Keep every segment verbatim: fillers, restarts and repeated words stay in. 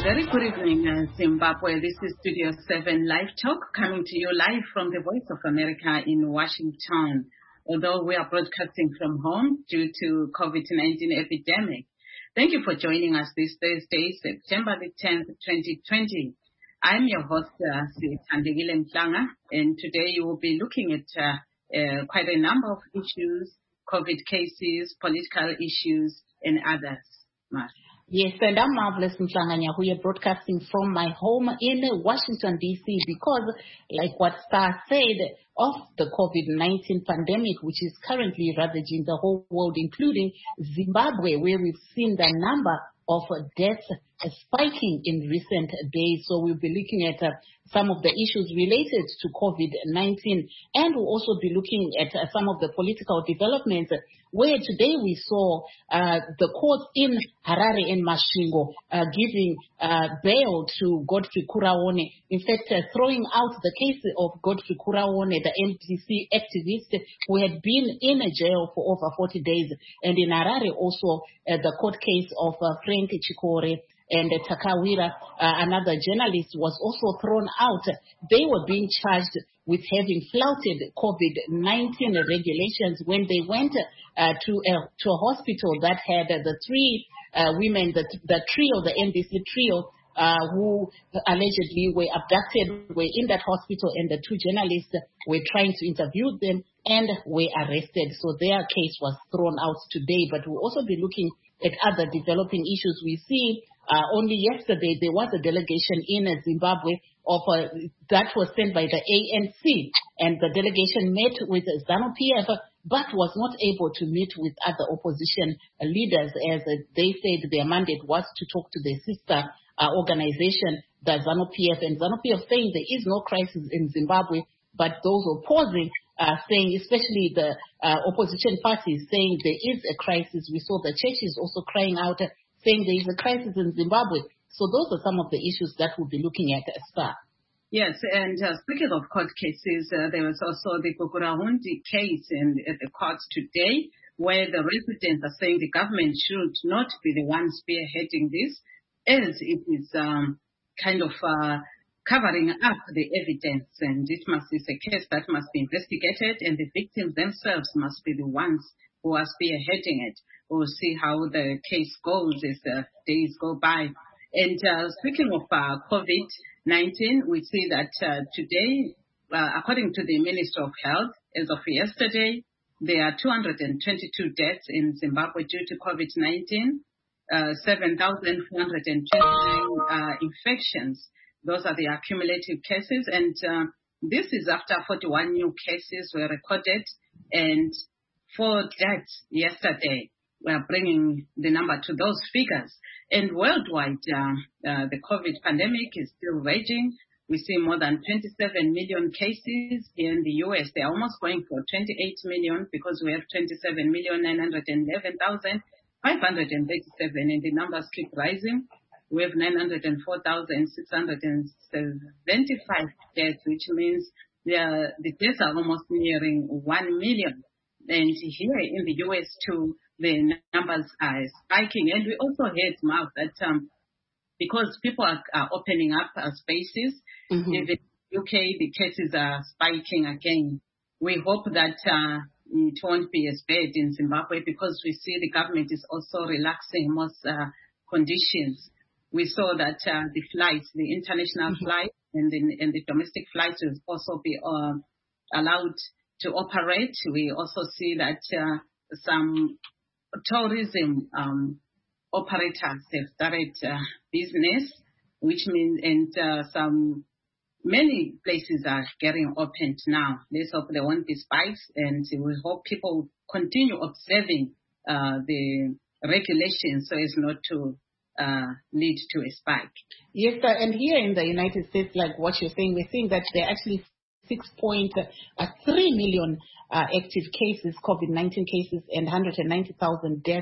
Very good evening, uh, Zimbabwe. This is Studio seven Live Talk coming to you live from the Voice of America in Washington. Although we are broadcasting from home due to COVID nineteen epidemic. Thank you for joining us this Thursday, September the tenth, twenty twenty. I'm your host, uh, Sithandegile Mhlanga, and today you will be looking at uh, uh, quite a number of issues, COVID cases, political issues, and others. Mark. Yes, and I'm Marvelous Mhlanga. We are broadcasting from my home in Washington, D C because, like what Star said, of the COVID nineteen pandemic, which is currently ravaging the whole world, including Zimbabwe, where we've seen the number of deaths spiking in recent days. So we'll be looking at uh, some of the issues related to COVID nineteen, and we'll also be looking at uh, some of the political developments, where today we saw uh, the court in Harare and Masvingo uh, giving uh, bail to Godfrey Kuraone, in fact uh, throwing out the case of Godfrey Kuraone, the M D C activist who had been in a jail for over forty days. And in Harare also uh, the court case of uh, Frank Chikore and uh, Takawira, uh, another journalist, was also thrown out. They were being charged with having flouted COVID nineteen regulations when they went uh, to, a, to a hospital that had uh, the three uh, women, the, the trio, the M D C trio, uh, who allegedly were abducted, were in that hospital, and the two journalists were trying to interview them and were arrested. So their case was thrown out today. But we'll also be looking at other developing issues. We see Uh, only yesterday there was a delegation in uh, Zimbabwe of uh, that was sent by the A N C, and the delegation met with uh, ZANU-P F, but was not able to meet with other opposition uh, leaders, as uh, they said their mandate was to talk to their sister uh, organization, the ZANU-P F, and ZANU-P F saying there is no crisis in Zimbabwe, but those opposing uh, saying, especially the uh, opposition parties, saying there is a crisis. We saw the churches also crying out, uh, saying there is a crisis in Zimbabwe. So those are some of the issues that we'll be looking at as far. Yes, and uh, speaking of court cases, uh, there was also the Gugurahundi case in at the courts today, where the residents are saying the government should not be the one spearheading this, as it is um, kind of uh, covering up the evidence, and it must be a case that must be investigated, and the victims themselves must be the ones who are spearheading it. We'll see how the case goes as the days go by. And uh, speaking of uh, COVID nineteen, we see that uh, today, uh, according to the Ministry of Health, as of yesterday, there are two hundred twenty-two deaths in Zimbabwe due to COVID nineteen, uh, seven thousand four hundred twenty-nine uh, infections. Those are the accumulative cases. And uh, this is after forty-one new cases were recorded and four deaths yesterday. We are bringing the number to those figures. And worldwide, uh, uh, the COVID pandemic is still raging. We see more than twenty-seven million cases here in the U S. They're almost going for twenty-eight million because we have twenty-seven million nine hundred eleven thousand five hundred thirty-seven, and the numbers keep rising. We have nine hundred four thousand six hundred seventy-five deaths, which means the, the deaths are almost nearing one million. And here in the U S too, the numbers are spiking. And we also heard, Mark, that um, because people are, are opening up uh, spaces, mm-hmm. in the U K, the cases are spiking again. We hope that uh, it won't be as bad in Zimbabwe, because we see the government is also relaxing most uh, conditions. We saw that uh, the flights, the international mm-hmm. flights and the, and the domestic flights will also be uh, allowed to operate. We also see that uh, some tourism um, operators have started uh, business, which means and uh, some many places are getting opened now. Let's hope there won't be spikes, and we hope people continue observing uh, the regulations so as not to uh, lead to a spike. Yes, sir. And here in the United States, like what you're saying, we're seeing that there are actually six point three million uh, active cases, COVID nineteen cases, and one hundred ninety thousand deaths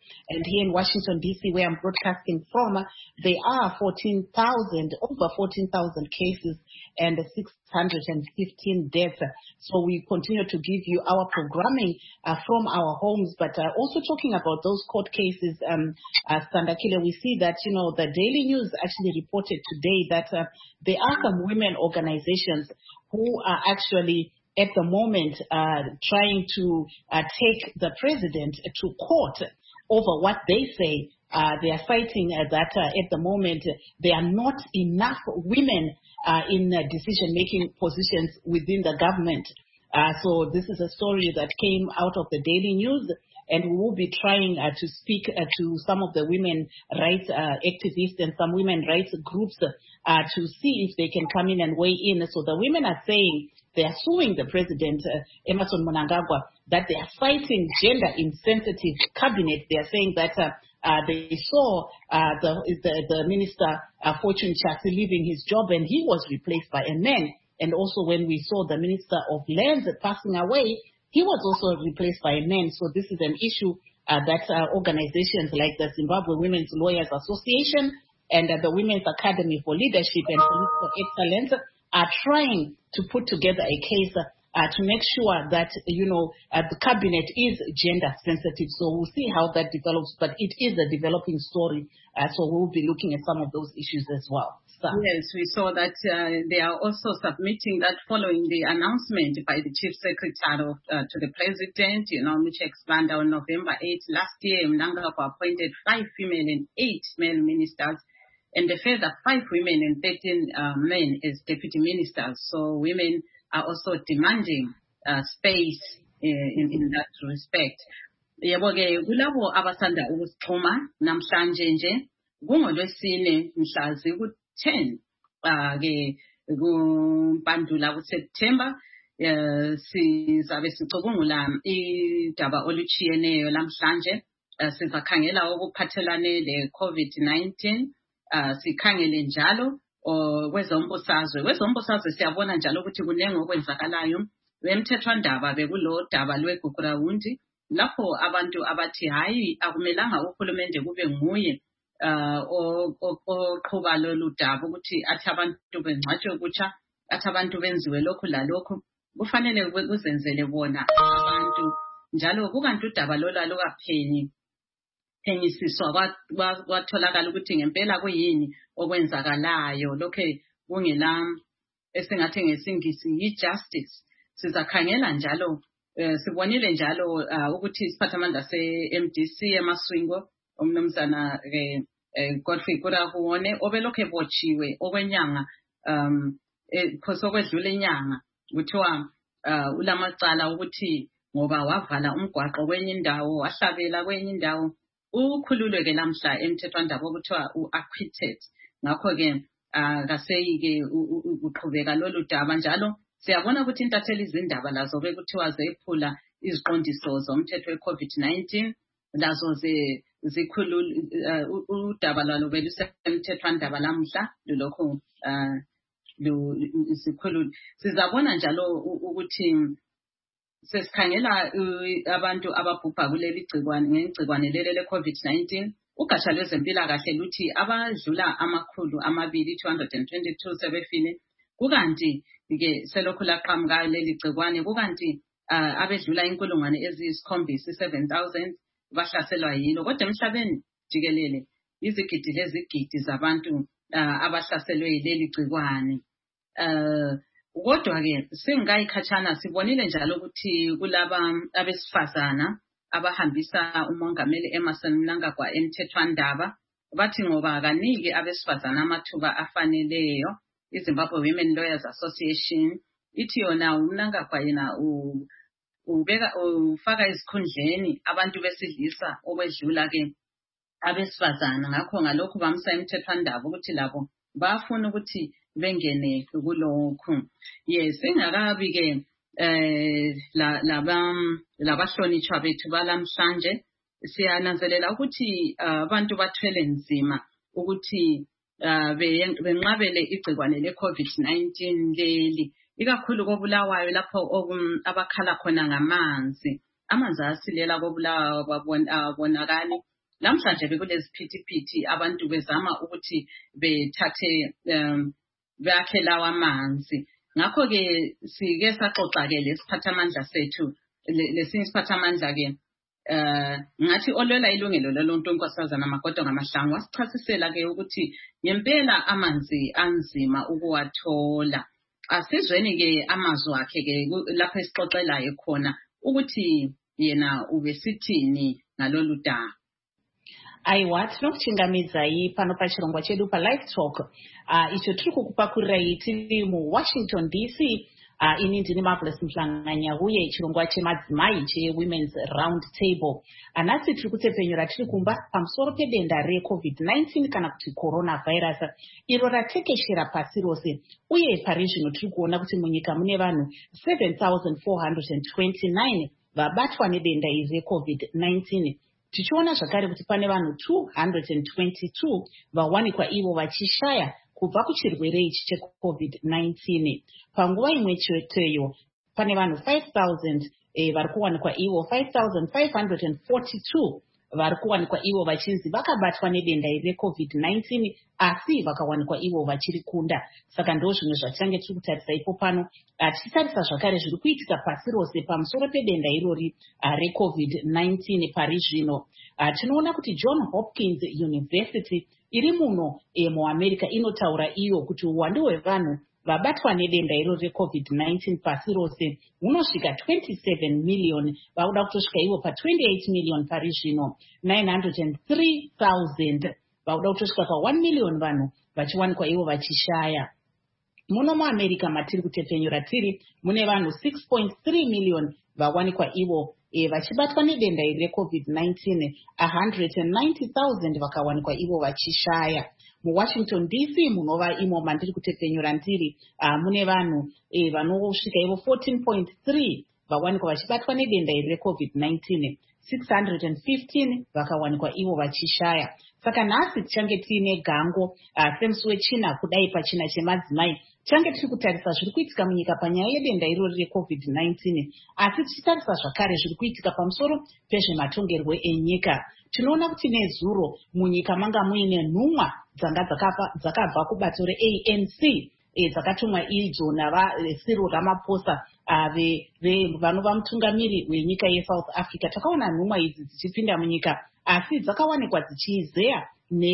And here in Washington, D C, where I'm broadcasting from, there are fourteen thousand, over fourteen thousand cases and six hundred fifteen deaths. So we continue to give you our programming uh, from our homes, but uh, also talking about those court cases, um, uh, Sandakile, we see that, you know, the Daily News actually reported today that uh, there are some women organizations who are actually at the moment uh, trying to uh, take the president to court over what they say. Uh, they are citing uh, that uh, at the moment uh, there are not enough women uh, in uh, decision-making positions within the government. Uh, so this is a story that came out of the Daily News, and we will be trying uh, to speak uh, to some of the women rights uh, activists and some women rights groups uh, to see if they can come in and weigh in. So the women are saying they are suing the president, uh, Emmerson Mnangagwa, that they are fighting gender-insensitive cabinet. They are saying that uh, uh, they saw uh, the, the, the minister, uh, Fortune Chasi, leaving his job, and he was replaced by a man. And also when we saw the Minister of Lands passing away, he was also replaced by a man. So this is an issue uh, that uh, organizations like the Zimbabwe Women's Lawyers Association and uh, the Women's Academy for Leadership and Political Excellence are trying to put together a case uh, to make sure that, you know, uh, the cabinet is gender sensitive. So we'll see how that develops, but it is a developing story. Uh, so we'll be looking at some of those issues as well. So. Yes, we saw that uh, they are also submitting that following the announcement by the Chief Secretary of, uh, to the President, you know, which expanded on November eighth last year. Mnangagwa appointed five female and eight male ministers, and a further five women and thirteen uh, men as deputy ministers. So women are also demanding uh, space uh, in, in that respect. Yebo-ke kulabo abasanda ukusixhuma namhlanje nje kungolwesine mhla ziku ten uh, ke kumpandula kuSeptember uh, sizabe sicubungula idaba oluchiyeneyo lamhlanje. Uh, sizakhangela okuphathelane le COVID nineteen. Uh, sikhangele njalo kwezombusazwe kwezombusazwe siyabona njalo ukuthi kunenge okwenzakalayo. Wemthethwandaba bekulo daba lweGugurawundi lapho abantu abathi hayi akumelanga uhulumende kube nguye uh, oqhuba lolu daba ukuthi athi abantu bengcwatshwe kutsha, athi abantu benziwe lokhu lalokhu. Kufanele kuzenzele bona abantu njalo kukanti udaba lola lokaphenyi phenyisiswa kwatholakala ukuthi ngempela kuyini okwenzakalayo. Lokho kungela esingathi ngesingisi yi-justice. Sizakhangela njalo uh, sibonile njalo uh, ukuthi isiphathamandla se-M D C eMaswingo umnumzana eh, eh, Godfrey Kurahuone obelokhu ebotshiwe okwenyanga um phoso kwedlula inyanga kuthiwa uh, ulamacala ukuthi ngoba wavala umgwaqo kwenye indawo wahlabela kwenye indawo ukhululwe ke lamhla emthethwandaba okuthiwa u-acquitted. Ngakho ke akaseyi ke uqhubeka lolu daba njalo siyabona ukuthi intatheli izindaba lazo bekuthiwa zephula iziqondiso zomthetho we-COVID nineteen lazo ze zikhulula udaba lwalo belusemthethwandaba lamhla lulokhu uh zikhulula. Sizabona njalo ukuthi sesikhangela abantu ababhubha kuleli gcikwane ngegcikwane lele le-COVID nineteen. Ugatsha lwezempilakahle luthi abadlula amakhulu amabili two hundred twenty-two sebefile, kukanti ke selokhu laqhamuka leli gcikwane, kukanti uh, abedlula inkulungwane eziyisikhombisa seven thousand bahlaselwa yilo. Kodwa emhlabeni jikelele izigidi lezigidi zabantu uh, abahlaselwe yileli gcikwane. Uh, Kodwa ke singayikhatshana sibonile njalo ukuthi kulaba abesifazana abahambisa umongameli Emmerson Mnangagwa emthethwandaba bathi ngoba kaniki abesifazana amathuba afaneleyo. iZimbabwe Women Lawyers Association ithi yona uMnangagwa yena ubeka ufaka isikhundleni abantu besilisa okwedlula ke abesifazana. Ngakho ngalokho bamsa emthethwandaba ukuthi labo bafuna ukuthi bengene kulokhu. Yes, engakabi ke eh laba labahlonitshwa bethu balamhlanje siyananzelela ukuthi abantu bathwele nzima ukuthi benqabele igcikwane le-COVID nineteen leli, ikakhulu koBulawayo lapho abakhala khona ngamanzi. Amanzi asilela koBulawayo abonakali namhlanje bekulesiphithiphithi abantu bezama ukuthi bethathe um bakhe lawa amanzi. Ngakho-ke sike saxoxa-ke lesiphathamandla sethu lesinye isiphathamandla-ke Uh, ngathi olwela ilungelo loluntu uNkosazana Magoda Ngamahlangu wasichasisela-ke ukuthi ngempela amanzi anzima ukuwathola. Asizweni-ke amazwi akhe-ke lapho esixoxelayo khona ukuthi yena ubesithini ngalolu daba. Aiwa, tinokuchingamidzayi pano pachirongwa chedu paLive Talk. Uh, icho tiri kukupakurai tiri muWashington D C. Uh, ini ndini Marvelous Mhlanganyahuye chirongwa chemadzimai cheWomen's Round Table. Anasi tiri kutepfenyura tiri kumba pamusoro pedenda reCovid nineteen kana kuti coronavirus iro ratekeshera pasi rose, uye pari zvino tiri kuona kuti munyika mune vanhu seven thousand four hundred twenty-nine vabatwa nedenda iri reCovid nineteen. Tichiona zvakare kuti pane vanhu two hundred twenty-two vawanikwa ivo vachishaya kubva kuchirwere ichi cheCovid nineteen. Panguva imwe cheteyo pane vanhu five thousand eh, vari kuwanikwa ivo five thousand five hundred forty-two vari kuwanikwa ivo vachinzi vakabatwa nedenda iri reCovid nineteen asi vakawanikwa ivo vachiri kunda. Saka ndo zvimwe zvatichange tiri kutarisa ipo pano. Tichitarisa zvakare zviri kuitika pasi rose pamusoro pedenda irori uh, reCovid nineteen pari zvino. Uh, tinoona kuti John Hopkins University iri muno e, muAmerica inotaura iyo kuti uwandu hwevanhu vabatwa nedenda iro reCovid nineteen pasi rose hunosvika twenty-seven million, vakuda kutosvika ivo pa twenty-eight million pari zvino. nine hundred three thousand vakuda kutosvika pa one million vanhu vachiwanikwa ivo vachishaya. Muno muAmerica matiri kutepfenyura tiri mune vanhu six point three million vawanikwa ivo e, vachibatwa nedenda iri reCovid nineteen. one hundred ninety thousand vakawanikwa ivo vachishaya. MuWashington D C munova imo mandiri kutepfenyura ndiri uh, mune vanhu e, vanosvika ivo fourteen point three vawanikwa vachibatwa nedenda iri reCovid nineteen. six hundred fifteen vakawanikwa ivo vachishaya. Saka nhasi tichange tiine gango uh, semusi wechina kudai pachina chemadzimai tichange tiri kutarisa zviri kuitika munyika panyaya yedenda irori reCovid nineteen, asi tichitarisa zvakare zviri kuitika pamusoro pezvematongerwo enyika. Tinoona kuti nezuro munyika manga muine nhumwa dzanga dzakabva kubato reA N C e, dzakatumwa idzo navaCyril Ramaphosa uh, vanova mutungamiri wenyika yeSouth Africa. Takaona nhumwa idzi dzichipinda munyika asi dzakawanikwa dzichizeya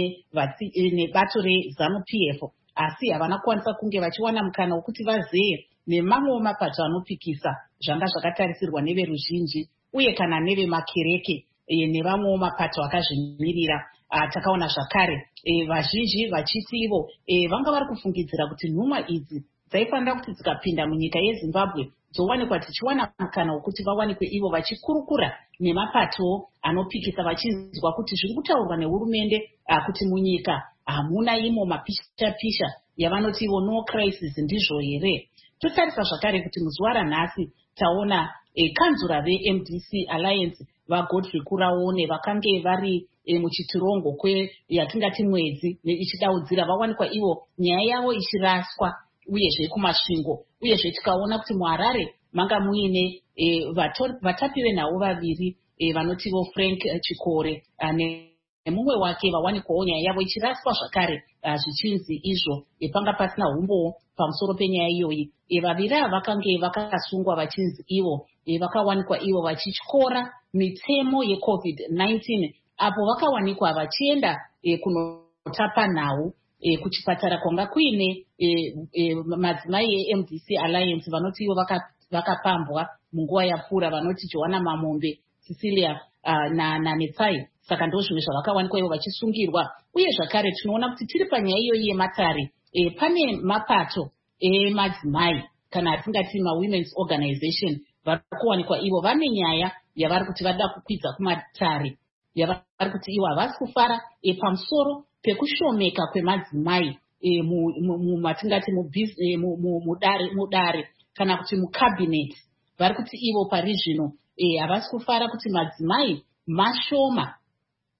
nebato reZanu P F, asi havana kukwanisa kunge vachiwana mukana wekuti vazeye nemamwe mapato anopikisa zvanga zvakatarisirwa neveruzhinji uye kana nevemakereke e, nevamwe mapato akazvimirira. Uh, takaona zvakare e, vazhinji vachiti ivo e, vanga vari kufungidzira kuti nhumwa idzi dzaifanira kuti dzikapinda munyika yeZimbabwe dzowanikwa tichiwana mukana wekuti vawanikwe ivo vachikurukura nemapato anopikisa vachinzwa kuti zviri kutaurwa nehurumende uh, kuti munyika hamuna uh, imo mapisha-pisha yavanoti ivo no crisis ndizvo here. Totarisa zvakare kuti muzuva ranhasi taona e, kanzura veM D C Alliance vaGodfrey Kuraone vakange vari e, muchitirongo kwe yatingati mwedzi ichidaudzira vawanikwa ivo nyaya yavo ichiraswa uyezve kumasvingo, uyezve tikaona kuti muHarare manga muine e, vatapi venhau vaviri e, vanotivo Frank Chikore ane nemumwe wake vawanikwawo nyaya yavo ichiraswa zvakare uh, zvichinzi izvo e, panga pasina humbowo pamusoro penyaya iyoyi. E, vaviri ava vakange vakasungwa vachinzi ivo e, vakawanikwa ivo vachityora mitemo yeCovid nineteen apo vakawanikwa vachienda e, kunotapa nhau e, kuchipatara kwanga kuine e, e, madzimai eM D C Alliance vanoti ivo vakapambwa vaka munguva yapfuura vanoti Joanna Mamombe, Cecilia uh, na, na Netsai. Saka ndo zvimwe zvavakawanikwa ivo vachisungirwa. Uye zvakare tinoona kuti tiri panyaya iyoyi yematare e, pane mapato emadzimai kana atingati maWomen's Organization vari kuwanikwa ivo vane nyaya yavari kuti vada kukwidza kumatare yavari kuti ivo havasi kufara e, pamusoro pekushomeka kwemadzimai e, matingati mudare mudare kana kuti mucabinet. Vari kuti ivo pari zvino e, havasi kufara kuti madzimai mashoma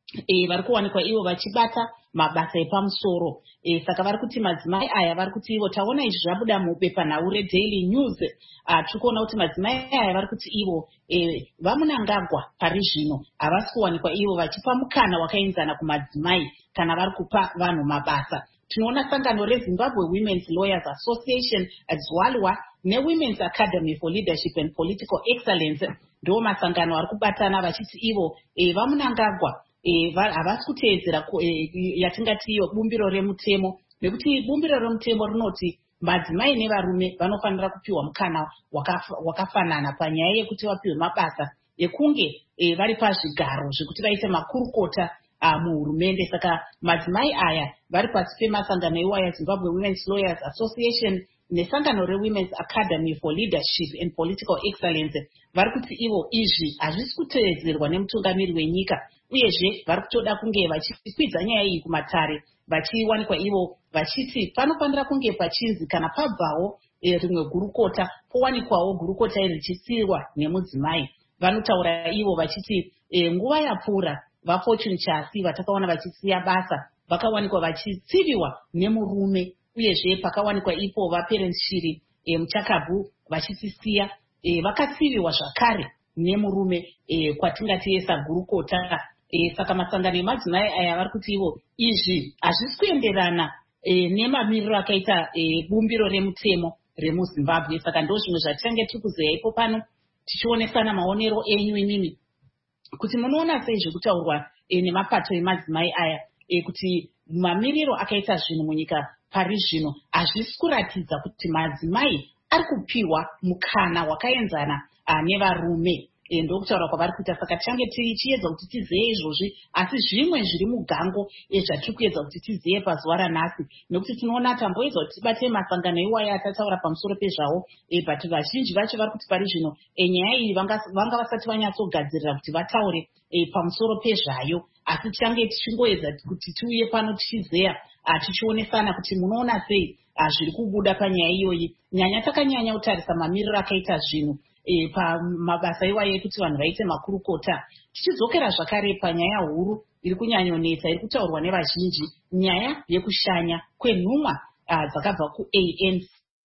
e, vari kuwanikwa ivo vachibata mabasa epamusoro. E, saka vari kuti madzimai aya vari kuti ivo, taona izvi zvabuda mubepanhau reDaily News, tiri kuona kuti madzimai aya vari kuti ivo e, vamunangagwa pari zvino havasi kuwanikwa ivo vachipa mukana wakaenzana kumadzimai kana vari kupa vanhu mabasa. Tinoona sangano reZimbabwe Women's Lawyers Association dzwalwa neWomen's Academy for Leadership and Political Excellence ndo masangano ari kubatana vachiti ivo e, vamunangagwa e, havasi kuteedzera e, yatingati iyo bumbiro remutemo, nekuti bumbiro remutemo rinoti madzimai nevarume vanofanira kupiwa mukana wakafanana panyaya yekuti vapiwe mabasa ekunge e, vari pazvigaro zvekuti vaite makurukota muhurumende. Saka madzimai aya vari pasi pemasangano iwaya Zimbabwe Women's Lawyers Association nesangano reWomen's Academy for Leadership and Political Excellence vari kuti ivo izvi hazvisi kuteedzerwa nemutungamiri wenyika, uyezve vari kutoda kunge vachikwidza nyaya iyi kumatare, vachiwanikwa ivo vachiti panofanira kunge pachinzi kana pabvawo e, rimwe gurukota powanikwawo gurukota iri richisiyiwa nemudzimai. Vanotaura ivo vachiti e, nguva yapfuura vaFortune Chasi vatakaona vachisiya basa vakawanikwa vachitsiviwa nemurume, uyezve pakawanikwa ipo vaParents Shiri e, Muchakabvu vachitisiya e, vakatsiviwa zvakare nemurume e, kwatingati esagurukota. E, saka masangano emadzimai aya vari kuti ivo izvi hazvisi kuenderana e, nemamiriro akaita e, bumbiro remutemo remuZimbabwe. Saka ndo zvimwe zvatichange tiri kuzeya ipo pano tichionesana maonero enyu imimi kuti munoona sei zvekutaurwa e, nemapato emadzimai aya e, kuti mamiriro akaita zvinhu munyika pari zvino hazvisi kuratidza kuti madzimai ari kupiwa mukana wakaenzana nevarume. E, ndokutaura kwavari kuita. Saka tichange tichiedza kuti tizeye izvozvi, asi zvimwe zviri mugango ezvatiri kuedza kuti tizeye pazuva ranhasi, nekuti tinoona tamboedza kuti tibate masangano iwaya atataura pamusoro pezvawo e, but vazhinji vacho vari kuti pari zvino e, nyaya iyi vanga, vanga vasati vanyatsogadzirira kuti vataure e, pamusoro pezvayo, asi tichange tichingoedza kuti tiuye pano tichizeya tichionesana kuti munoona sei zviri kubuda panyaya iyoyi. Nyanya takanyanya kutarisa mamiriro akaita zvinhu E, pamabasa iwayo ekuti vanhu vaite makurukota. Tichidzokera zvakare panyaya huru iri kunyanyonetsa iri kutaurwa nevazhinji, nyaya yekushanya kwenhumwa dzakabva kuA N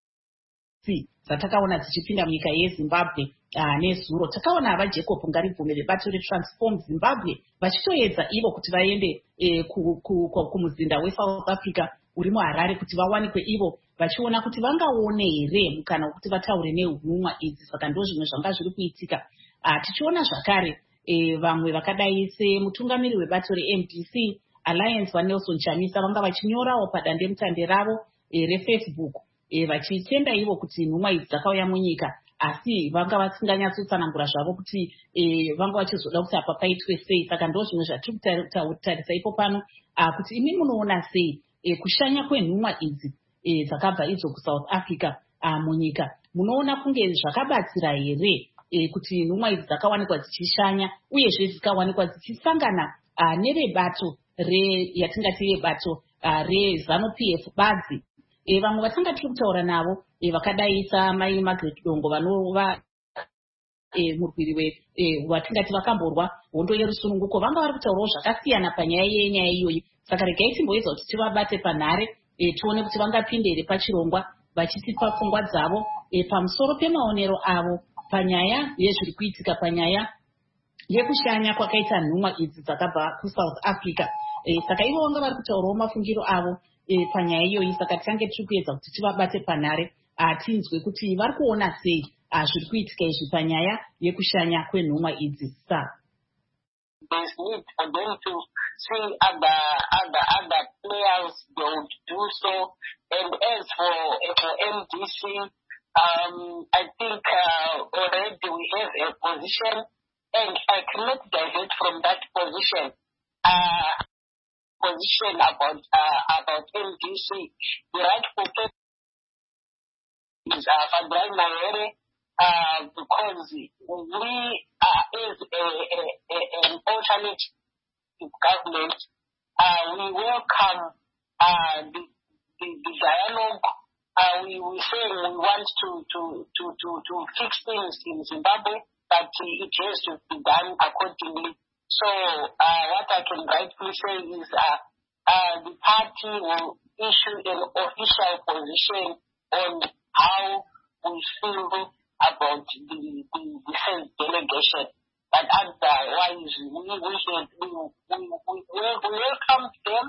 C dzatakaona dzichipinda munyika yeZimbabwe nezuro. Takaona ava Jacob Ngaribvume vebato reTransform Zimbabwe vachitoedza ivo kuti vaende e, kumuzinda weSouth Africa uri muHarare kuti vawanikwe ivo vachiona kuti vangaone here mukana wekuti vataure nehumwa idzi. Saka ndo zvimwe zvanga zviri kuitika. Tichiona zvakare e, vamwe vakadai semutungamiri webato reM D C Alliance vaNelson Chamisa vanga vachinyorawo padandemutande ravo e, reFacebook e, vachitenda ivo kuti nhumwa idzi dzakauya munyika, asi vanga vasinganyatsotsanangura zvavo kuti e, vanga vachizoda kuti apa paitwe sei. Saka ndo zvimwe zvatiri kutarisa ipo pano kuti imi munoona sei e, kushanya kwenhumwa idzi e, dzakabva idzo kuSouth Africa a, munyika. Munoona kunge zvakabatsira here e, kuti nhumwa idzi dzakawanikwa dzichishanya uyezve dzikawanikwa dzichisangana nevebato re yatingati vebato reZanu-P F Badzi. E, vamwe vatanga tiri kutaura navo e, vakadai samai Margaret Dongo vanova e, murwiri e, watingati vakamborwa hondo yerusununguko, vanga vari kutaurawo zvakasiyana panyaya yenyaya iyoyi. Saka regai timboedza kuti tivabate panhare e, tione kuti vangapinde here pachirongwa vachitipa pfungwa dzavo e, pamusoro pemaonero avo panyaya yezviri kuitika panyaya yekushanya kwakaita nhumwa idzi dzakabva kuSouth Africa. E, saka ivo vanga vari kutaurawo mafungiro avo e, panyaya iyoyi. Saka tichange tiri kuedza kuti tivabate panhare tinzwe kuti vari kuona sei zviri kuitika izvi panyaya yekushanya kwenhumwa idzi. Saka there's need for them to see other other other players, they would do so. And as for, for M D C, um, I think uh, already we have a position, and I cannot divert from that position. Uh, position about uh, about M D C. The rightful person is uh, Fadlan Mayere. Uh, because we uh, is a, a, a, an alternate government, uh, we welcome uh, the, the, the dialogue. Uh, we we say we want to, to, to, to, to fix things in Zimbabwe, but it has to be done accordingly So uh, what I can rightly say is uh, uh, the party will issue an official position on how we feel about the, the, the first delegation. But otherwise, we, we, should, we, we, we, we welcome them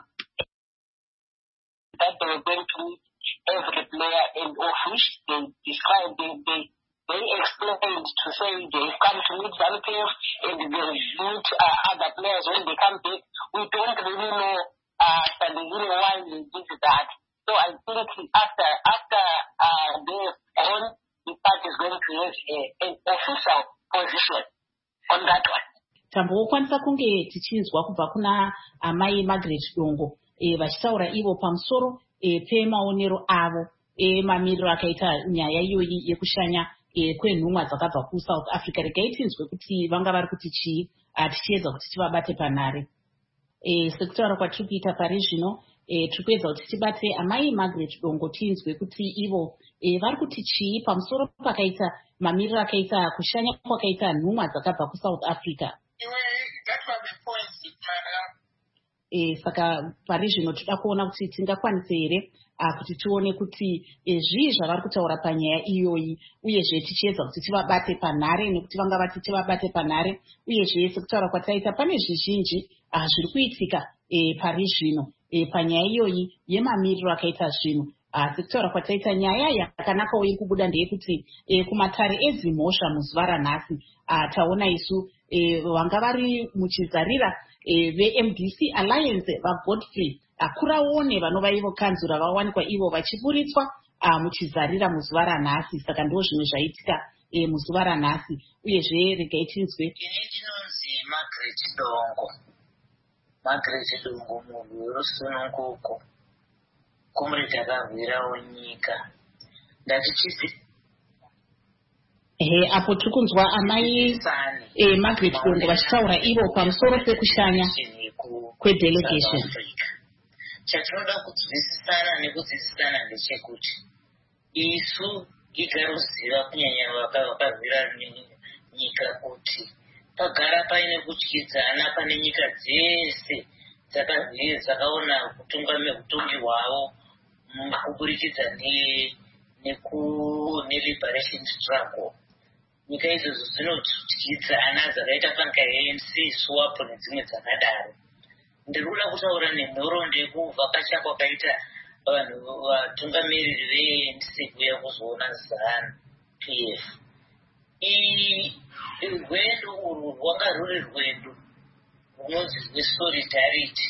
that they were going to meet every player, and of which they described, they, they, they explained to say they've come to meet ZANU-P F and they meet uh, other players when they come back. We don't really know uh, why they did that. So I think after after uh, they're gone, the party is going to have a, an official position on that one. Tambokwanisa kunge tichinzwa kubva kuna amai Margaret Dongo e vachitaura ivo pamusoro e pemaonero avo e mamiriro akaita nyaya iyoyi yekushanya e kwenhumwa dzakabva kuSouth Africa. Regai tinzwe kuti vanga vari kuti chii tichiedza kuti tivabate panhare. E sekutaura kwatiri kuita pari zvino e tiri kuedza kuti tibate amai Margaret Dongo tinzwe kuti ivo e vari kuti chii pamusoro pakaita mamiriro akaita kushanya kwakaita nhumwa dzakabva kuSouth Africa. E, saka pari zvino toda kuona kuti tingakwanise here kuti tione kuti e, zvii zvavari kutaura panyaya iyoyi, uyezve tichiedza kuti tivabate panhare nekuti vanga vati tivabate panhare, uyezve sekutaura kwataita pane zvizhinji zviri kuitika e, pari zvino e, panyaya iyoyi yemamiriro akaita zvinhu. Sekutaura kwataita nyaya yakanakawo iri kubuda ndeyekuti e, kumatare edzimhosva muzuva ranhasi taona isu e, vanga vari muchizarira e, ve-M D C Alliance vaGodfrey Akuraone vanova ivo kanzura vawanikwa ivo vachiburitswa muchizarira muzuva ranhasi. Saka ndo zvimwe zvaitika e, muzuva ranhasi. Uyezve regai tinzwe. Ini ndinonzi Margaret Dongo. Margaret Dongo munhu werusununguko. Kumuri takarwirawo nyika. Ndatichisi ehe apo tiri kunzwa amai e, Margaret Dongo vachitaura ivo pamusoro pekushanya kwedelegation. Chatinoda kunzwisisana nekudzidzisana ndechekuti isu igaruziva kunyanya vakarwira nyika kuti pagara paine kutyidzana pane nyika dzese dzakaona kutungi hwavo kuburikidza neliberation struggle. Nyika idzodzo dzinotyidzana dzakaita panyika ye A N C, SWAPO nedzimwe dzakadaro. Ndiri kuda kutaura nenhoroondo yekuvhakacha kwakaita vanhu vatungamiriri ve-A N C kuuya kuzoona ZANU-P F. Rwendo urwu rwanga rwuri rwendo runonzi rwesolidarity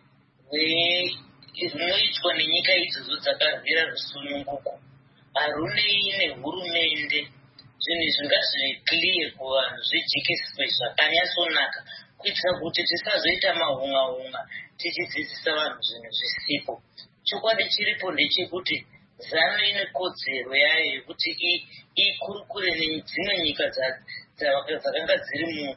runoitwa nenyika idzodzo dzakarwira rusununguko. Harunei nehurumende. Zvinhu izvi ngazviclear kuvanhu, zvijikiswe zvakanyatsonaka kuitira kuti tisazoita mahunga-hunga tichidzidzisa vanhu zvinhu zvisipo. Chokwadi chiripo ndechekuti ZANU ine kodzero yayo yekuti ikurukure nedzimwe nyika dzakanga dziri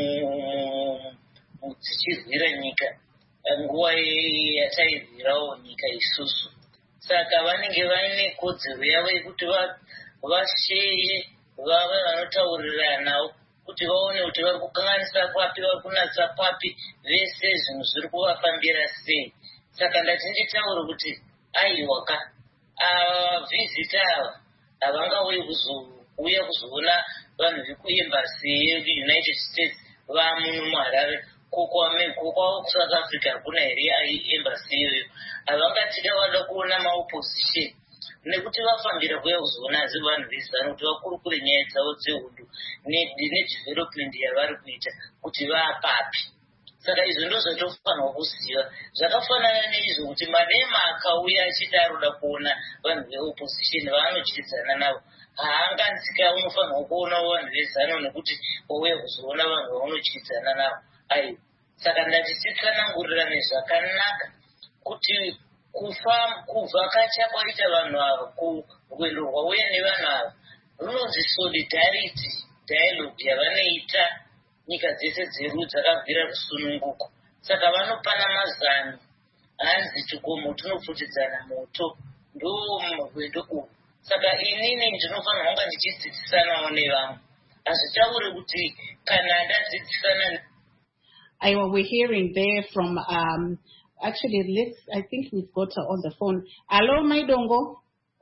dzichirwira nyika nguva yatairwirawo nyika isusu. Saka vanenge vaine kodzero yavo yekuti vasheye vave vanotauriranawo kuti vaone kuti vari kukanganisa papi, vari kunatsa papi, vese zvinhu zviri kuvafambira sei. Saka ndati nditaure kuti aiwaka avhizita ava havangauye kuzouya kuzoona vanhu vekuembasi yeunited states vamuno muHarare. Kokwavo kuSouth Africa hakuna here embasi iyoyo. Havangatika vada kuona maopposition nekuti vafambira kuya kuzoona asi vanhu vezano kuti vakurukure nyaya dzavo dzehudu nedevelopment yavari kuita kuti vaapapi. Saka izvo ndo zvatofanirwa kuziva. Zvakafanana neizvo kuti madema akauya achiti aroda kuona vanhu veopposition vaanotyidzana navo, haanganzika unofanirwa kuonawo vanhu vezano nekuti wauya kuzoona vanhu vaunotyidzana navo. Aiwa, saka ndati titsanangurirane zvakanaka kuti kufa kuvhakacha kwaita vanhu ava, kurwendo rwauya nevanhu ava runonzi solidarity dialogue yavanoita nyika dzese dzeru dzakabvira rusununguko. Saka vanopana mazano, hanzi tukomo tunopfutidzana moto, ndo rwendo urwu. Saka inini ndinofanirwa kunga ndichidzidzisanawo nevamwe. Hazvitauri kuti kana ndadzidzisana I we're hearing there from, um, actually, let's, I think we've got her on the phone. Hello, Maidongo.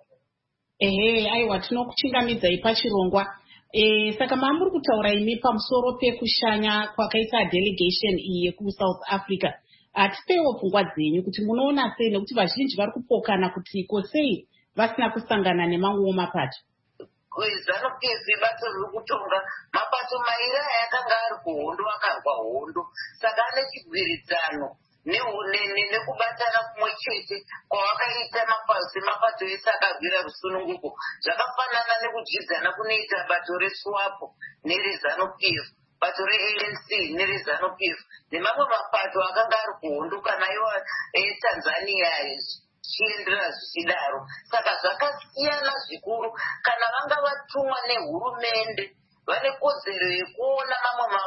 Ehe, aiwa tinokuchingamidza ipachirongwa. Eh, saka mamuri kutaura imi pamusoro pekushanya kwakaita delegation iyi yeku South Africa. Atipewo pfungwa dzenyu kuti munoona sei nekuti vazhinji vari kupokana kuti iko sei vasina kusangana nemamwewo mapato. ZANU-P F ibato riri kutonga mapato mairi aya akanga ari kuhondo akarwa hondo saka ane chigwiridzano nekubatana kumwe chete kwavakaita mapazi mapato ese akarwira rusununguko zvakafanana nekudyidzana kunoita bato reSWAPO nereZANU-P F, bato re-A N C nereZANU-P F nemamwe mapato akanga ari kuhondo kana iwo eTanzania chiendera zvichidaro. Saka zvakasiyana zvikuru. Kana vanga vatumwa nehurumende vane kodzero yekuona mamwe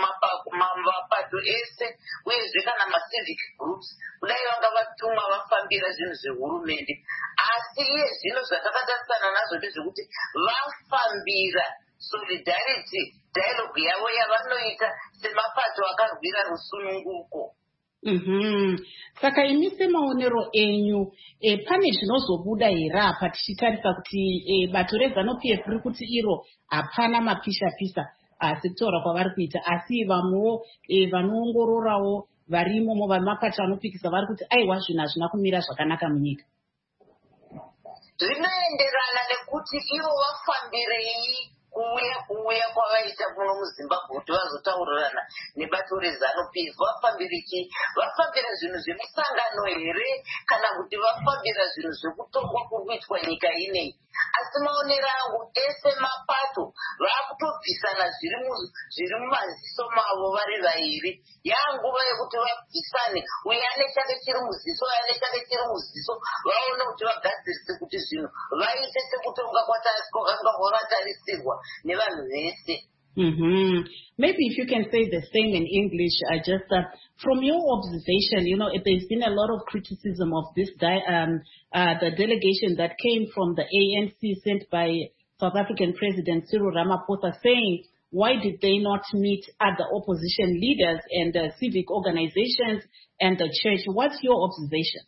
mapato ese uyezve kana macivic groups kudai vanga vatumwa vafambira zvinhu zvehurumende. Asi iye zvino zvatakatarisana nazvo ndezvekuti vafambira solidarity dialogue yavo yavanoita semapato akarwira rusununguko. Mhm. Saka imi semaonero enyu e, pane zvinozobuda here apa tichitarisa kuti e, bato reZANU-P F riri kuti iro hapana mapisha pisa asi kutaura kwavari kuita asi vamwewo e, vanoongororawo varimo vamapato anopikisa vari kuti aiwa zvinhu hazvina kumira zvakanaka munyika. Zvinoenderana nekuti ivo vafambirei kuuya kuuya kwavaita muno muZimbabwe kuti vazotaurirana nebato reZANU-P F. Vafambiriki vafambira zvinhu zvemisangano here kana kuti vafambira zvinhu zvekutongwa kuri kuitwa nyika ineyi. Asi maonero angu ese mapato vaakutobvisana zviri mumaziso mavo vari vairi. Yanguva yekuti vabvisane uye ane chake chiri muziso uye ane chake chiri muziso vaone kuti vagadzirise kuti zvinhu vaite sekutonga kwakanga kwavatarisirwa nevanhu vese. Mm-hmm. Maybe if you can say the same in English, uh, just uh, from your observation, you know, there's been a lot of criticism of this di- um, uh, the delegation that came from the A N C sent by South African President Cyril Ramaphosa, saying, why did they not meet other opposition leaders and uh, civic organizations and the church? What's your observation?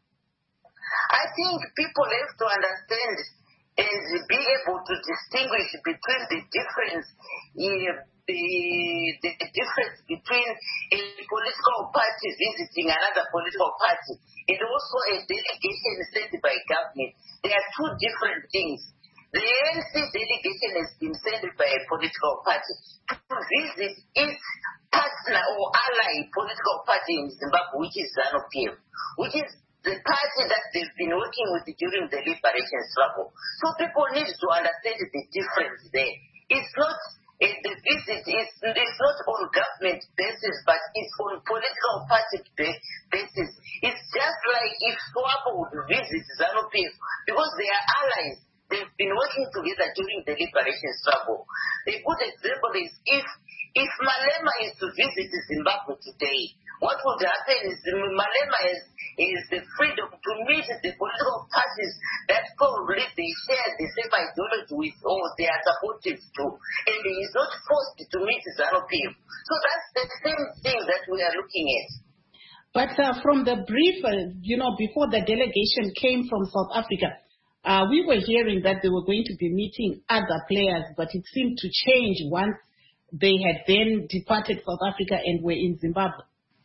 I think people have to understand and be able to distinguish between the difference, uh, the, the difference between a political party visiting another political party and also a delegation sent by government. There are two different things. The A N C delegation has been sent by a political party to visit its partner or ally political party in Zimbabwe, which is ZANU-P F, which is the party that they've been working with during the liberation struggle. So people need to understand the difference there. It's not uh, the visit is it's not on government basis, but it's on political party basis. It's just like if SWAPO would visit ZANU-P F because they are allies. They've been working together during the liberation struggle. A good example is if if Malema is to visit Zimbabwe today, what would happen is Malema is, is the freedom to meet the political parties that probably they share the same ideology with or they are supportive to, and he is not forced to meet ZANU-P F. So that's the same thing that we are looking at. But uh, from the brief, uh, you know, before the delegation came from South Africa, uh, we were hearing that they were going to be meeting other players, but it seemed to change once they had then departed South Africa and were in Zimbabwe.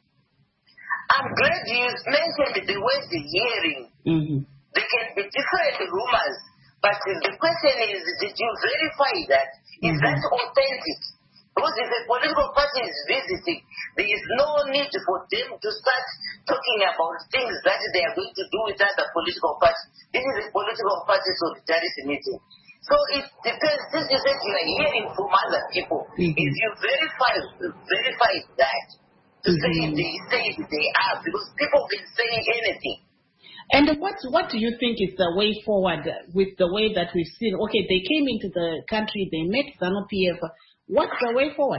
I'm glad you mentioned the word hearing. Mm-hmm. There can be different rumors, but the question is, did you verify that? Is mm-hmm. that authentic? Because if a political party is visiting, there is no need for them to start talking about things that they are going to do with other political parties. This is a political party solidarity meeting. So it depends. Since you said you are hearing from other people, mm-hmm. if you verify verify that, to mm-hmm. say they say they are, because people can say anything. And what what do you think is the way forward with the way that we've seen? Okay, they came into the country, they met ZANU-P F. What's the way forward?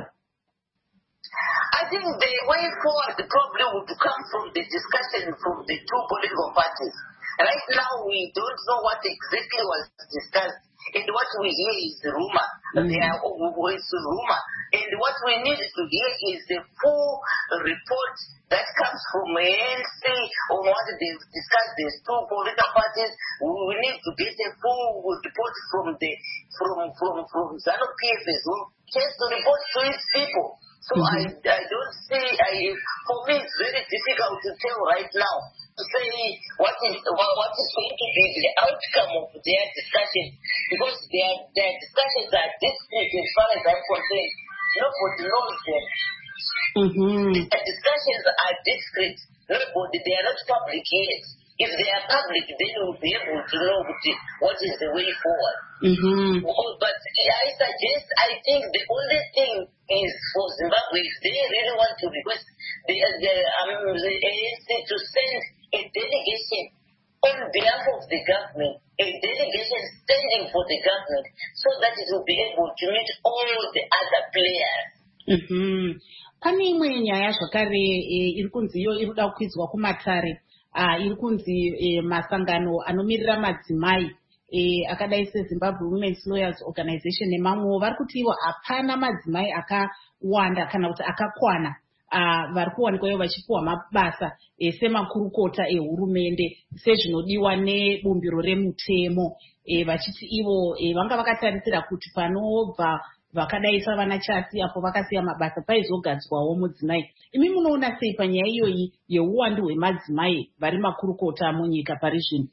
I think the way forward probably would come from the discussion from the two political parties. Right now, we don't know what exactly was discussed and what we hear is rumor. Mm-hmm. They are always rumor. And what we need to hear is the full report that comes from A N C on what they've discussed, these two political parties. We need to get a full report from the from from from ZANU-P F as well, just to report to its people. So mm-hmm. I I don't see. I for me it's very difficult to tell right now to say what is what is going to be the outcome of their discussion, because their their discussions are discreet as far as I'm concerned. Nobody knows them. Mm-hmm. The discussions are discreet. Nobody, they are not public yet. If they are public, then we'll be able to know what is the way forward. Mm-hmm. But I suggest, I think the only thing is for Zimbabwe, if they really want to request the, the, um, the A N C to send a delegation on behalf of the government, a delegation standing for the government, so that it will be able to meet all the other players. Mm-hmm. Pane imwe nyaya zvakare iri kunzi iyo iri kuda kuidzwa kumatare, iri kunzi masangano anomirira madzimai akadai seZimbabwe Women's Lawyers Organization nemamwewo vari kuti ivo hapana madzimai akawanda kana kuti akakwana vari kuwanikwayo vachipiwa mabasa semakurukota ehurumende sezvinodiwa nebumbiro remutemo, vachiti ivo vanga vakatarisira kuti panobva vakadai savana chasi apo vakasiya mabasa paizogadzwawo mudzimai. Imi munoona sei panyaya iyoyi yeuwandu hwemadzimai vari makurukota munyika pari zvino?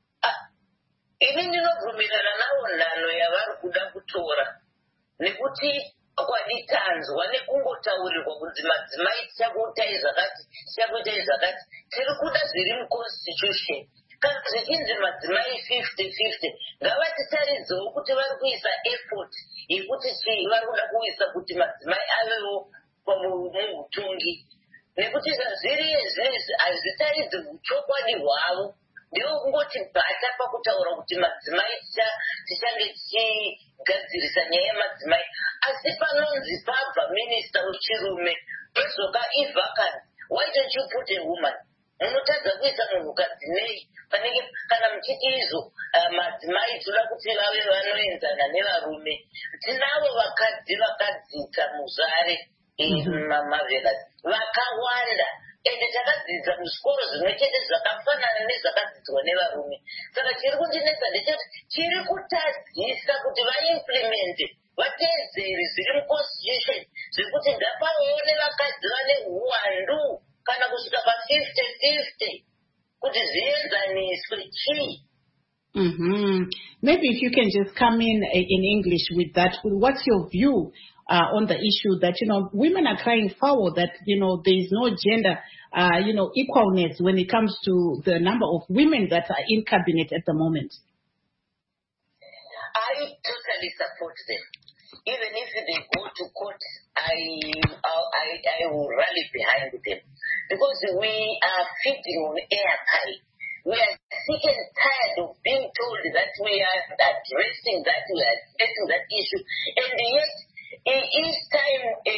Ini ndinobvumirana navo nhano yavari kuda kutora, nekuti kwaditanzwa nekungotaurirwa kunzi madzimai tichakuitai zvakati tichakuitai zvakati. Tiri kuda zviri muconstitution. Kana zvichinzi madzimai fifty fifty, ngavatitaridzewo kuti vari kuisa effort yekuti chii vari kuda kuisa kuti madzimai avewo muhutongi, nekuti zviri izvezvi hazvitaridzi uchokwadi hwavo. Ndeo kungoti bhata pakutaura kuti madzimai tichange tichigadzirisa nyaya yemadzimai, asi panonzi pabva minista wechirume pezoka ivhakani, why don't you put a woman? Munotadza kuisa munhukadzi nei panenge kana muchiti izvo madzimai toda kuti vave vanoenzana nevarume. Tinavo vakadzi vakadzidza muzvare mavelas vakawanda, ende takadzidza muzvikoro zvimwe chete zvakafanana nezvakadzidzwa nevarume. Saka chiri kundinetsa ndechoti chiri kutadzisa kuti vaimplemente vateedzere zviri muconstitution zvekuti ngapavewo nevakadzi vane uwandu kana kusvika pa-fifty fifty kuti zvienzaniswe chii. Mm-hmm. Maybe if you can just come in uh, in English with that. What's your view uh, on the issue that, you know, women are crying foul that, you know, there is no gender, uh, you know, equalness when it comes to the number of women that are in cabinet at the moment? I totally support them. Even if they go to court, I, I, I will rally behind them. Because we are feeding on air pie. We are sick and tired of being told that we are addressing that, we are addressing that issue. And yet, each time a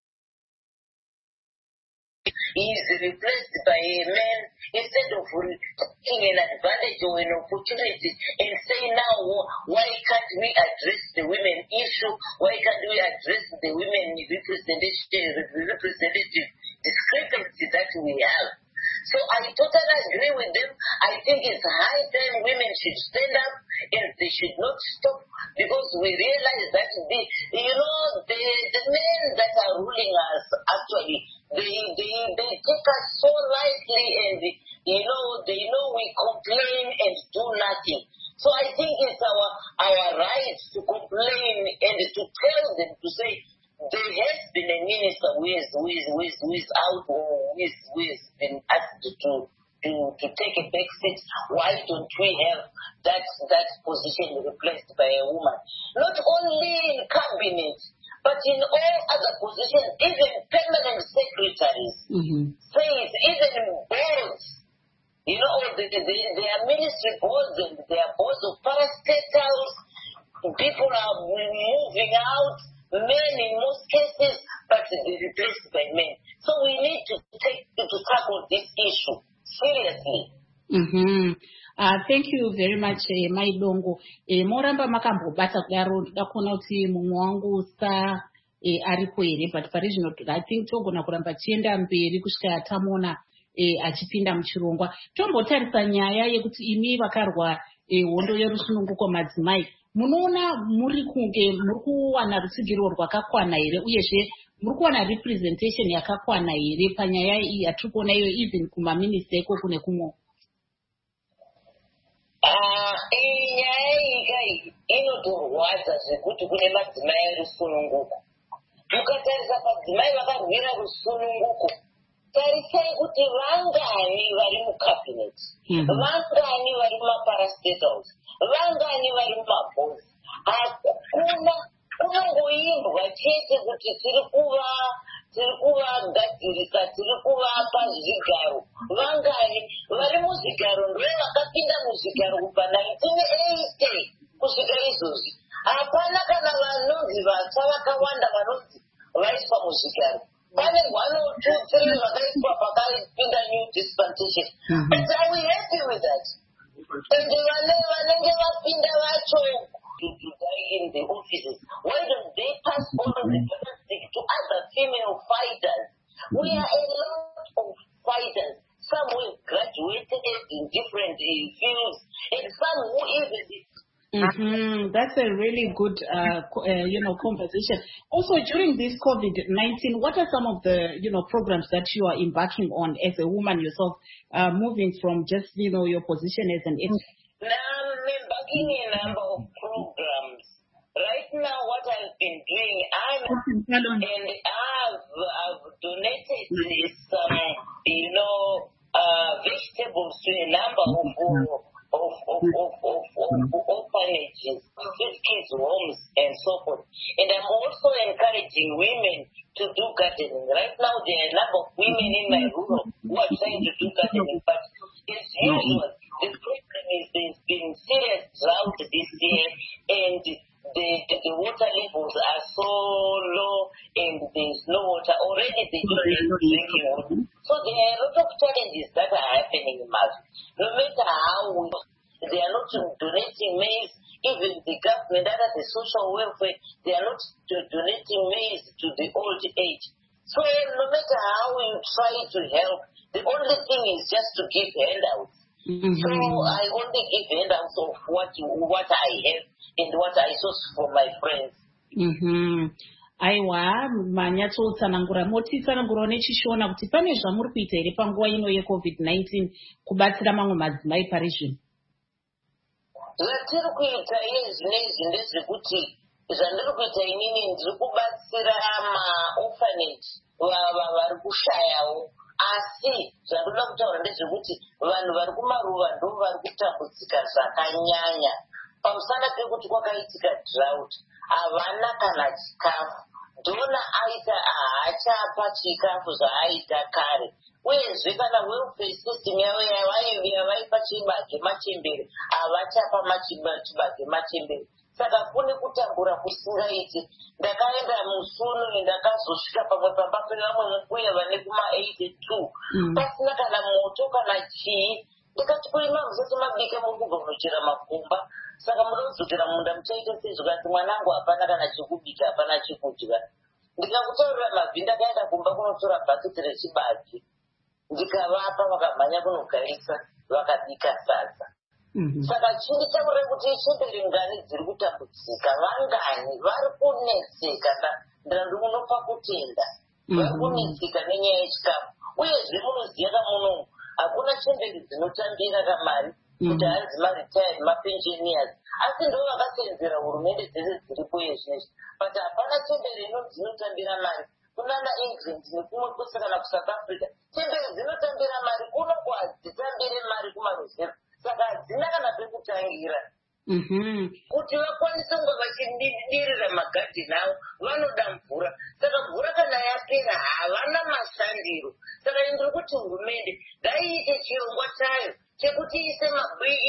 is replaced by a man, instead of taking an advantage or an opportunity and saying now, why can't we address the women issue? Why can't we address the women representation, representative discrepancy that we have? So I totally agree with them. I think it's high time women should stand up and they should not stop, because we realize that the, you know, the, the men that are ruling us actually, they, they, they take us so lightly, and you know, they know we complain and do nothing. So I think it's our, our right to complain and to tell them, to say, there has been a minister who is, who is, who is, who is out, or who, is, who has been asked to, to, to take a back seat. Why don't we have that, that position replaced by a woman? Not only in cabinet, but in all other positions, even permanent secretaries, mm-hmm. says, even in boards. You know, the, the, there are ministry boards and there are boards of parastatals. People are moving out. Men in most cases, but they're replaced by men. So we need to take to tackle this issue seriously. Mm-hmm. Uh, thank you very much, eh, Maidongo. Eh, moramba makambobata kudaro ndoda kuona kuti mumwe wangu sa eh, aripo here, but pari zvino I think togona kuramba tienda mberi kusvika tamuona eh, achipinda muchirongwa. Tombotarisa nyaya yekuti imi vakarwa eh, hondo yerusununguko madzimai, munoona muri kunge muri kuwana rutsigiro rwakakwana here, uyezve muri kuwana representation yakakwana here panyaya iyi yatiri kuona iyo even kumaminista iko kune kumwe? Ah, iyi nyaya iyi inotorwadza zvekuti kune madzimai erusununguko. Mukatarisa madzimai vakarwira rusununguko, tarisai kuti vangani vari mucabinet, vangani vari mumaparastatals, vangani vari mumabhosi. Hakuna, kunongoimbwa chete kuti tiri kuva tiri kuvagadzirisa, tiri kuvapa zvigaro. Vangani vari muzvigaro ndivo vakapinda muzvigaro kubva nineteen eighty kusvika izvozvi. Hapana kana vanonzi vatsva vakawanda vanonzi vaiswa muzvigaro. Pane one or two three vakaiswa pakapinda new dispensation. But are we happy with that? And vanenge vapinda vacho to die in the offices, why don't they pass on the domestic to other female fighters? We are a lot of fighters. Some who have graduated in different uh, fields, and some who even. Mm-hmm. That's a really good, uh, co- uh, you know, conversation. Also, during this COVID nineteen, what are some of the, you know, programs that you are embarking on as a woman yourself, uh, moving from just, you know, your position as an educator? Now I'm embarking in a number of programs. Right now, what I've been doing, I'm and I've, I've donated some, you know, uh, vegetables to a number of of of of, of, of orphanages, kids' homes, and so forth. And I'm also encouraging women to do gardening. Right now, there are a number of women in my rural who are trying to do gardening, but as usual, the problem is there's been serious drought this year, and the, the, the water levels are so low, and there's no water. Already they don't have drinking water. So there are a lot of challenges that are happening in Mali. No matter how we, they are not donating maize, even the government, under the social welfare, they are not donating maize to the old age. So no matter how we try to help, the only thing is just to give handouts. Mm-hmm. So I only give handouts of what what I have and what I source for my friends. Mm-hmm. Aiwa, manyatsotsanangura motitsanangura nechishona kuti pane zvamuri kuita here panguva ino yecovid nineteen kubatsira mamwe madzimai pari zvino? Zvatiri kuita iye zvinezvi ndezvekuti zvandiri kuita inini ndiri kubatsira maorphanage vari kushayawo, asi zvandoda kutaura ndezvekuti vanhu vari kumaruva ndo vari kutambudzika zvakanyanya pamusana pekuti kwakaitika drought, havana kana chikafu. Dhona aita haachapa chikafu zvaaita kare, uyezve kana welfare system yavo yavaipa chibage machembere havachapa chibage machembere. Saka kune kutambura kusingaiti. Ndakaenda musunu ndakazosvika pamwe pamba pane vamwe mukuya vane kuma eighty-two pasina kana moto kana chii. Ndikati kurima muzoti mabika muri kubva munochera makumba, saka munodzokera munda muchaita sezvo. Kati mwanangu hapana kana chekubika, hapana chekudya. Ndikakutaurira mabvi ndakaenda kumba kunotora bhaketi rechibage ndikavapa, vakamhanya kunogarisa vakabika sadza. Mm-hmm. Saka chini chakureva kuti chembere ngani dziri kutambudzika, vangani vari kunetseka. Ndandinopa kutenda vari kunetseka nenyaya yechikafu. Uyezve munoziva kamunomu hakuna chembere dzinotambira kamari kuti hanzi maretired mapensioners, asi ndo vakasenzera hurumende dzese dziripo yezvinezvi. But hapana chembere dzinotambira mari kunana England nekumwe kwese kana kuSouth Africa. Chembere dzinotambira mari kuno kwadzitambire mari kumaruzevha, saka hadzina kana pekutangira. Mm-hmm. Kuti vakwanise kunge vachidirira magadheni avo vanoda mvura. Saka mvura kana yapera havana mashandiro. Saka ndiri kuti hurumende ngaiite chirongwa chayo chekuti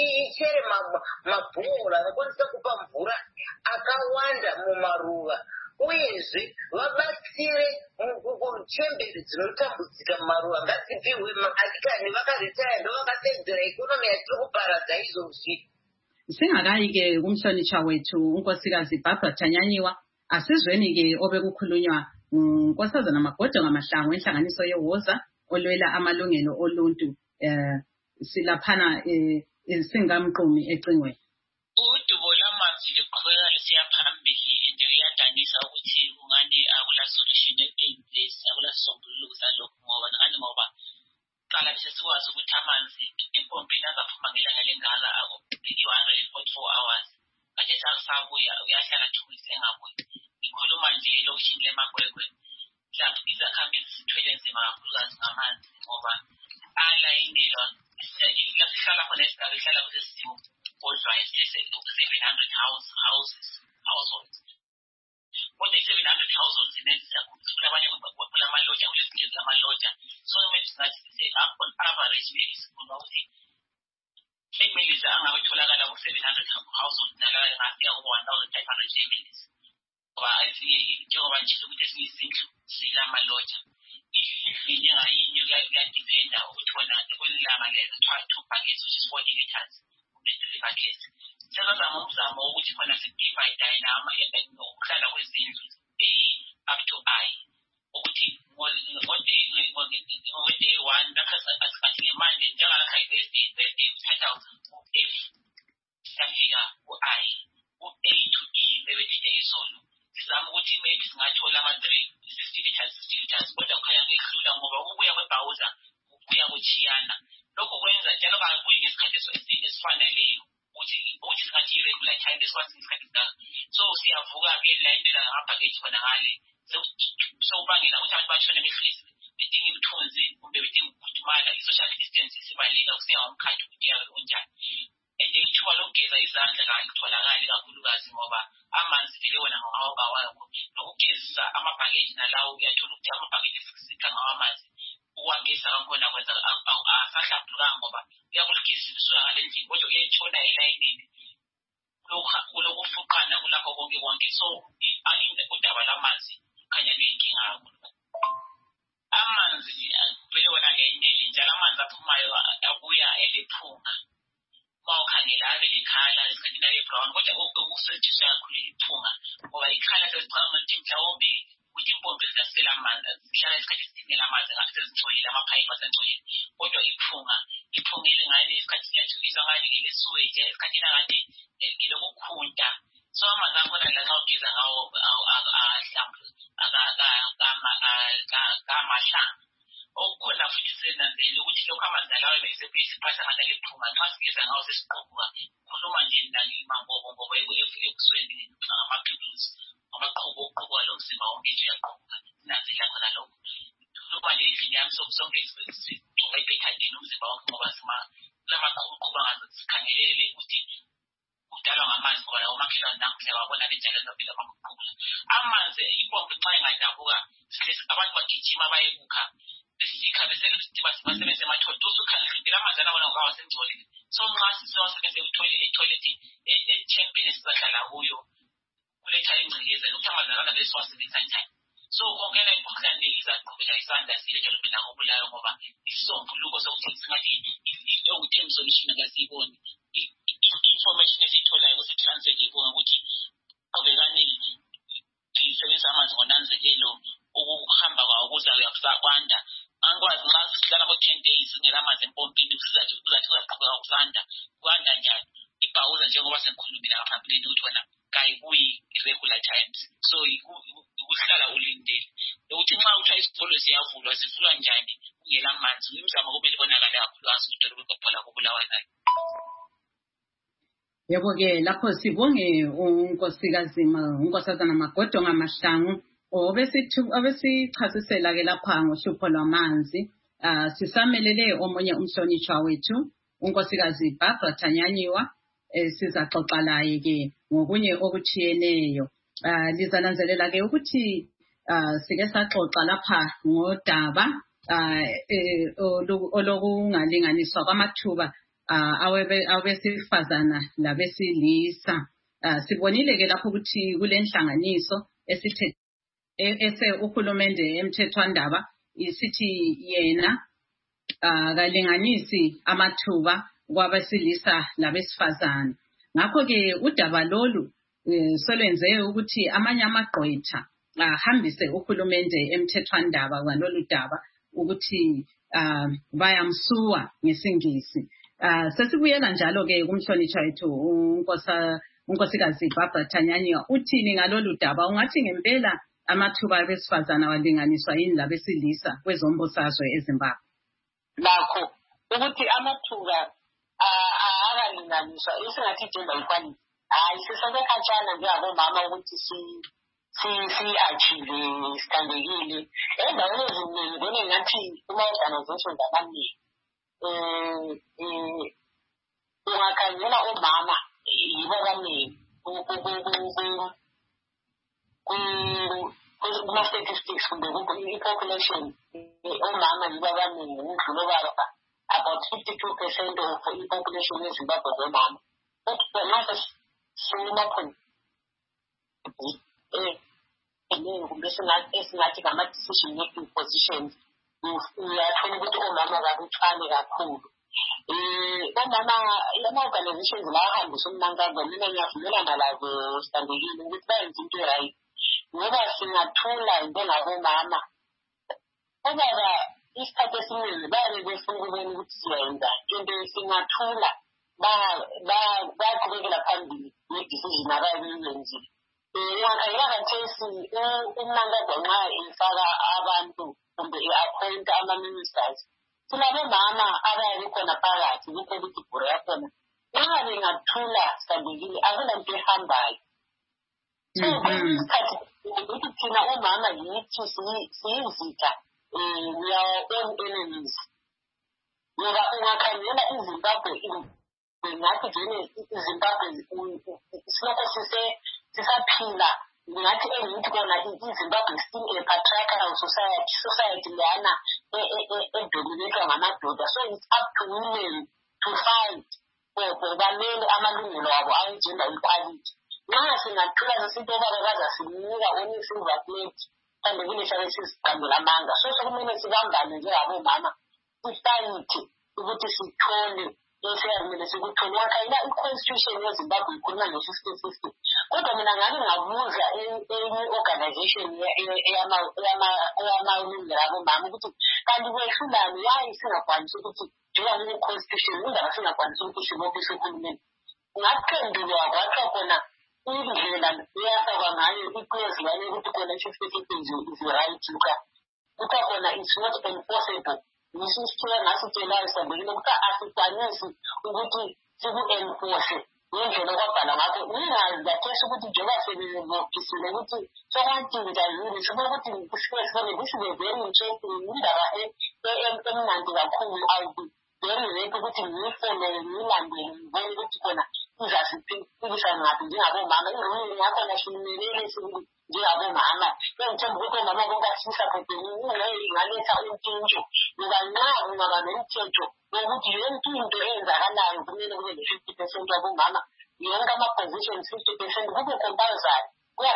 ichere mabhora anokwanisa kupa mvura akawanda mumaruva, uyezwi vabatsire mukuchemberi dzinotambudzika mumaruwa ngadzipihwe maadikani vakaritaya ndovakasedzera ikonomi yatiri kuparadza izvozvi. Singakayi-ke kumhlonishwa wethu unkosikazi Barbara Tanyanyiwa, asizweni-ke obekukhulunywa unkosazana Magoda Ngamahlangu enhlanganiso yeWoza olwela amalungelo oluntu eh silaphana singamqumi ecingweni. Udubo lwamanzi luqhubeka lusiya phambili and uyadanisa ukuthi ungani akula solution eyinhlezi akula sisombululo salokho ngoba ngani ngoba qala nje sikwazi ukuthi amanzi empompini azaphuma ngelanga lengaka akuphikiwa forty-four hours kanje sakuya uyahlala two weeks engabuyi. Ikhuluma nje lokushin lemagwegwe mhlawumbe izakhambi zithwele nzima kakhulukazi ngamanzi ngoba alayinelwa lasihlala khona esigaba ihlala kulesi simo kodwa seven hundred house houses households kodwa seven hundred households inenza kula abanye kula amaloja kulesikhezi amaloja so maybe singathi up on average maybe sibona ukuthi families angabetholakala ku seven hundred households nala ngasiya ku one thousand five hundred families ngoba ezinye njengoba nje ukuthi ezinye izindlu sila amaloja ifini ngayinye kuyadependa ukuthi wona kwelilanga leza two buckets which is forty liters three buckets sezazama ukuzama ukuthi khona sidivide inama ukuhlala kwezindlu up to I ukuthi ngode one nakhasathi ngemanje njengalakha i-Thursday Thursday uthatha u-F safika u-I u-A to E bebethile izolo sizama ukuthi maybe singathola ama-three sixty liters sixty liters kodwa kukhanya kuyehlula ngoba ukubuya kwebhawuza ukubuya kuchiyana lokho kwenza njalo kakuyi ngesikhathi esifaneleyo ukuthi ukuthi singathi regular time esikwazi isikhathi sakho so siyavuka-ke layindela ngaphakeji khona ngale sewubangela ukuthi abantu bashone behlezi bedinga imithunzi kumbe bedinga ukukhudumala i-social distance sibalika kusiya ngomkhathi ukuthi yabe kunjani and ithuba lokugeza izandla kanye kutholakali kakhulukazi ngoba amanzi vele wona ngawaba wakho nokugezisa amabhakeji nalawo uyathola ukuthi amabhakeji esikisitha ngawo amanzi uwageza kakhona kwenza asahlaphulanga ngoba uyakuligeziswa ngale ndlela kodwa uyayithola elayinini kulokufuqana kulapho konke konke so udaba lamanzi khanya luyinkinga kakhulu. Amanzi vele wona ngenele njalo amanzi aphumayo abuya elephunga mawukhangela abe lekhala esikhathini ale-brown kodwa ukusetshenziswa kakhulu iphunga ngoba ikhala sesicabanga ukuthi mhlawumbe ukuthi impompi zikasela amanzi zihlala isikhathi esithingela amanzi ngasezitholile amaphayiphi asentholile kodwa iphunga iphunga elingane isikhathi siyathukisa ngani ngelesuweje esikhathini angani ngelokukhunta so amanzi akhona la nxa ugeza ngawo kamahlanga okukhona futhi senanzela ukuthi lokhu amanzi alawo besephisiphatha ngana lephunga nxa sigeza ngawo sesiqobuka khuluma nje nangimangobo ngoba ekusweni amaphiphuzi amaqhubu okuqhubuka lo mzimba wonke nje uyaqhubuka nanzela khona lokho khuluma nje endlini yami sokusonke sigcoba ibethadini umzimba wonke ngoba lamaqhubu qhuba ngazo sikhangelele ukuthi udalwa ngamanzi ngoba umakhelwane namuhla wabona benjalo zobile amakhukula amanzi impompi xa engadabuka abantu bagijima bayekukha besikha beselisidiba sibasebenze emathoto usukhangela amanzi alawona ngoba wasengcolile so nxa sisewasebenze etoilet echembeni esizahlala kuyo kuletha ingcekeza lokuthi amanzi alana besiwasebenzisa njani so kongela imikhuhlane izaqhubeka isanda siletha lomina ngobulayo ngoba isisombuluko sokuthi singathi yokuthi emsolishini akasiyiboni information esiyitholayo kusi-translate yibonga ukuthi qhubekani sisebenzisa amanzi ngonanzelelo ukuhamba kwawo kuzayo kusakwanda angikwazi nxa sihlala ko-ten days singela amanzi empompini kuzathi kuzaqhubeka kusanda kwanda njani ibhawuza njengoba sengikhulumile ngaphambilini ukuthi wena kayibuyi i-regular times so ukuhlala ulindele ukuthi nxa kuthiwa isikolo siyavulwa sivulwa njani kungela manzi imizamo kumele ibonakale kakhulukazi ukuthi lokuphola kubulawa nayo. Yebo-ke lapho sibonge unkosikazi unkosazana Magoda Ngamahlangu obesichasisela-ke lapha ngohlupho lwamanzi. Uh, sisamelele omunye umhlonishwa wethu unkosikazi Barbara Tanyanyiwa eh, sizaxoxa laye-ke ngokunye okuchiyeneyo. Uh, lizananzelela-ke ukuthi uh, sike saxoxa lapha ngodaba uh, eh, olokungalinganiswa kwamathuba Uh, abesifazana labesilisa uh, sibonile ke lapho ukuthi kule nhlanganiso esithe ese uhulumende emthethwandaba isithi yena akalinganisi amathuba kwabesilisa labesifazane. Ngakho-ke udaba lolu solwenze ukuthi amanye amagqwetha ahambise uhulumende emthethwandaba ngalolu daba ukuthi bayamsuwa ngesingisi. Sesibuyela njalo-ke kumhlonishwa wethu unkosa unkosikazi Barbara Tanyanya, uthini ngalolu daba? Ungathi ngempela amathuba abesifazana walinganiswa yini labesilisa kwezombusazwe eZimbabwe? Nakho ukuthi amathuba akalinganiswa isingathi gender equality hayi sisonke khatshana njengabomama ukuthi si si si-achieve sithandekile endaweni eziningi vele ngathi kuma-organizations amaningi um ungakhangela omama yibo abaningi kuma-statistics kumbe i-population omama yibo abaningi ukudlula obaba about fifty-two percent of i-population yeZimbabwe zomama. Kodwa manje simakhona kumbe esingathi ngama-decision making positions uyathola ukuthi omama babuthane kakhulu. Um omama ama-organizations la ahambisa umnankazo mina ngiyavumelana lazo sithandekile ukuthi bayenze into right ngoba singathula njengabomama. Obaba isikhathi esiningi babe befuna ukubona ukuthi siyayenza into singathula bayaqhubekela phambili ne-decision abayenzile. Ungakhangela khathesi umnankazo nxa ifaka abantu kumbe i-appoint ama-ministers sinabomama abayabe khona phakathi kwi-politic bureau yakhona. Nxa bengathula sithandekile akulanto ehambayo. So isikhathi ukuthi thina omama yithi siyizitha we are own enemies. Ngoba ungakhangela iZimbabwe ngathi vele iZimbabwe silokho sisaphila ngathi engithi kona iZimbabwe still a patriarchal society society lana edominatwa ngamadoda. So it's up to women to fight for bamele amalungelo abo awe-gender equality. Nxa singathula sesinto obaba bazasinika only silver plate kanti vele sabe siziqambela amanga. So sokumele sibambane njengabomama sifayithi ukuthi sithole esiyamele sikuthole. Wakhangela i-constitution yeZimbabwe ikhuluma nge-fifty fifty. Kodwa mina ngake ngabuza enye organization eyamalungelo abomama ukuthi kanti kwehlulani why singakwanisi ukuthi njengoba ku-constitution indaba singakwanisi ukuthi sibophe uhulumeni. Ngaphendulwa kwathiwa khona indlela iyafakwa ngayo i-clause yale ukuthi khona i-fifty fifty is right luka kuthiwa khona it's not enforceable. Ngisho isithiwa ngasitshelayo sithandekile ukuthi asikwanisi ukuthi siku-enforce ngendlela okwabhala ngakho. Ngingazi kathesi ukuthi njengoba sebebophisile ukuthi sokwantshintsha yini sibona ukuthi sike sibone this is a very interesting indaba emnandi kakhulu. Very happy ukuthi ngiyifolele ngiyilandele ngibone ukuthi khona izasiphikisa ngaphi njengabomama. Irulini yakhona simelele njengabomama engithemba ukuthi omama bonke asisaphothele ingaletha umtshintsho ngoba nxa kungaba nomthetho wokuthi yonke into eyenzakalayo kumele kube ne-fifty percent wabomama yonke ama-positions fifty percent kube compulsory.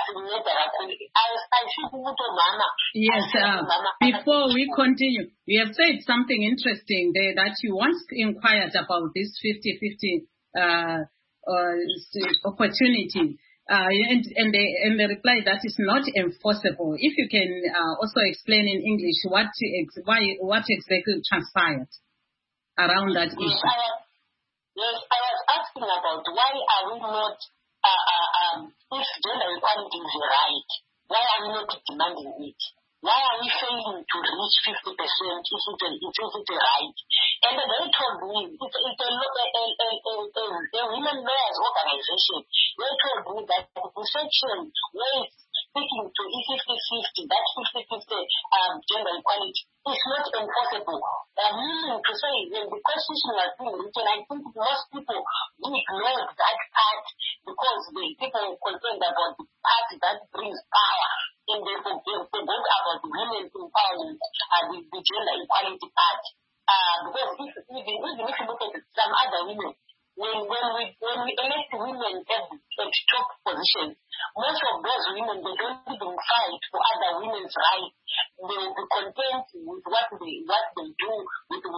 Yes, uh, before we continue, you have said something interesting there that you once inquired about this fifty fifty uh, uh, opportunity. Uh, and, and, the, and the reply that is not enforceable. If you can uh, also explain in English what ex- why what exactly transpired around that issue. Yes, I was, yes, I was asking about why are we not, uh, uh, um, if gender equality is right, why are we not demanding it? Why are we failing to reach fifty percent if it is it right? And then they told me, it's, it's a, a, a, a, a, a women lawyers organization. They told me that the section where it's speaking to E fifty fifty, that fifty fifty um, gender equality, is not enforceable. Uh, meaning to say, when the constitution was being written, I think most people ignored that part because the people were concerned about the part that brings power. And they forget about women empowerment and the, the gender equality part. Uh, because if, even, even if you look at some other women, when, when, we, when we elect women at, at top positions, most of those women, they don't even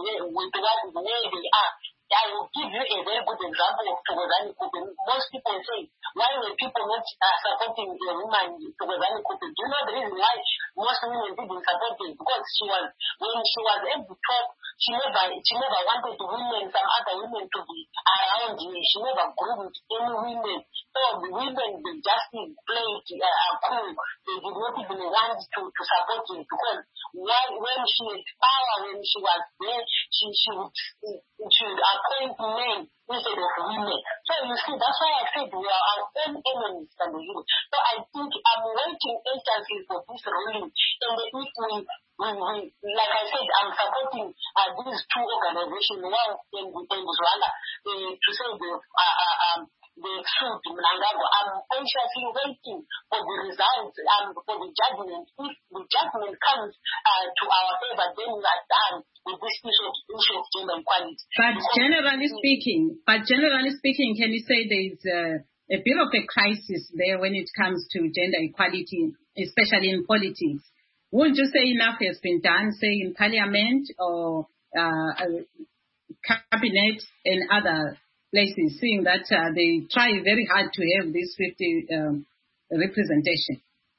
where, with what, where they are. I will give you a very good example of Thokozani Kupe. Most people say, why were people not uh, supporting a woman, Thokozani Kupe? Do you know the reason why most women didn't support her? Because she was, when she was at the top, she never, she never wanted women, some other women to be around her. She never groomed any women. So the women, they just played uh, cool. They did not even want to, to support her because why, when she had power, when she was there, she, she would, she would appoint men instead of women. So you see, that's why I said we are our own enemies and the youth. So I think I'm waiting instances for this ruling. And if we, we, we like I said, I'm supporting uh, these two organizations, one in, in Rwanda, uh, to say the uh, uh, um, the truth in Mnangagwa. I'm anxiously waiting for the results and um, for the judgment. If the judgment comes uh, to our favor, then we are done with this issue of, issue of gender equality. But because generally speaking, but generally speaking, can you say there's uh, a bit of a crisis there when it comes to gender equality, especially in politics? Wouldn't you say enough has been done, say in parliament or uh, cabinet and other places, seeing that uh, they try very hard to have this fifty um, representation?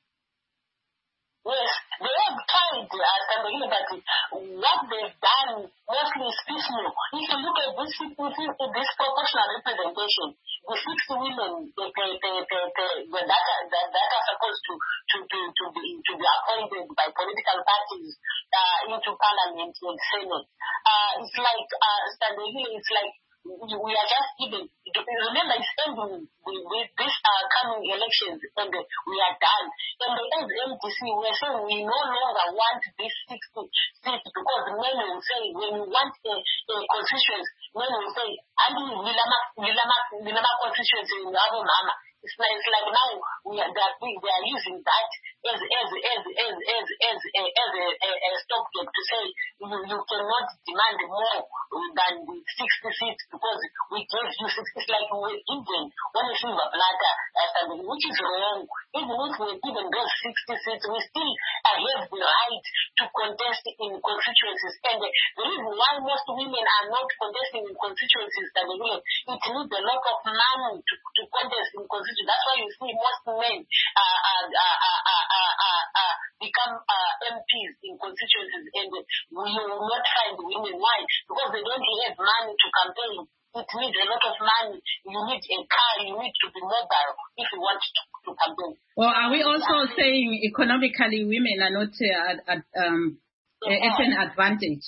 Yes, they have tried, uh, but what they've done mostly is piecemeal. If you look at this, this proportional representation, the sixty women they, they, they, they, they, they, that, are, that, that are supposed to, to, to, to, be, to be appointed by political parties uh, into parliament and senate, uh, it's like, uh, it's like we are just given, remember it's ending with this uh, coming elections and uh, we are done. And the M D C, we are saying we no longer want this sixty seats because men will say, when we want a, a constituency, men will say, and we Vilama constituency in our mama. It's like, it's like now we are, that we, they are using that as as as as as as a, as a, a, a stopgap to say you, you cannot demand more than the sixty seats because we gave you sixty. It's like we were given one silver platter, uh, which is wrong. Even if we were given those sixty seats, we still uh, have the right to contest in constituencies. And uh, the reason why most women are not contesting in constituencies, that it needs a lot of money to, to contest in constituencies. That's why you see most men uh, uh, uh, uh, uh, uh, uh, become uh, M Ps in constituencies, and we will not find women. Why? Because they don't have money to campaign. It needs a lot of money. You need a car. You need to be mobile if you want to, to campaign. Well, are we also saying economically women are not uh, at, at, um, yeah. at an advantage?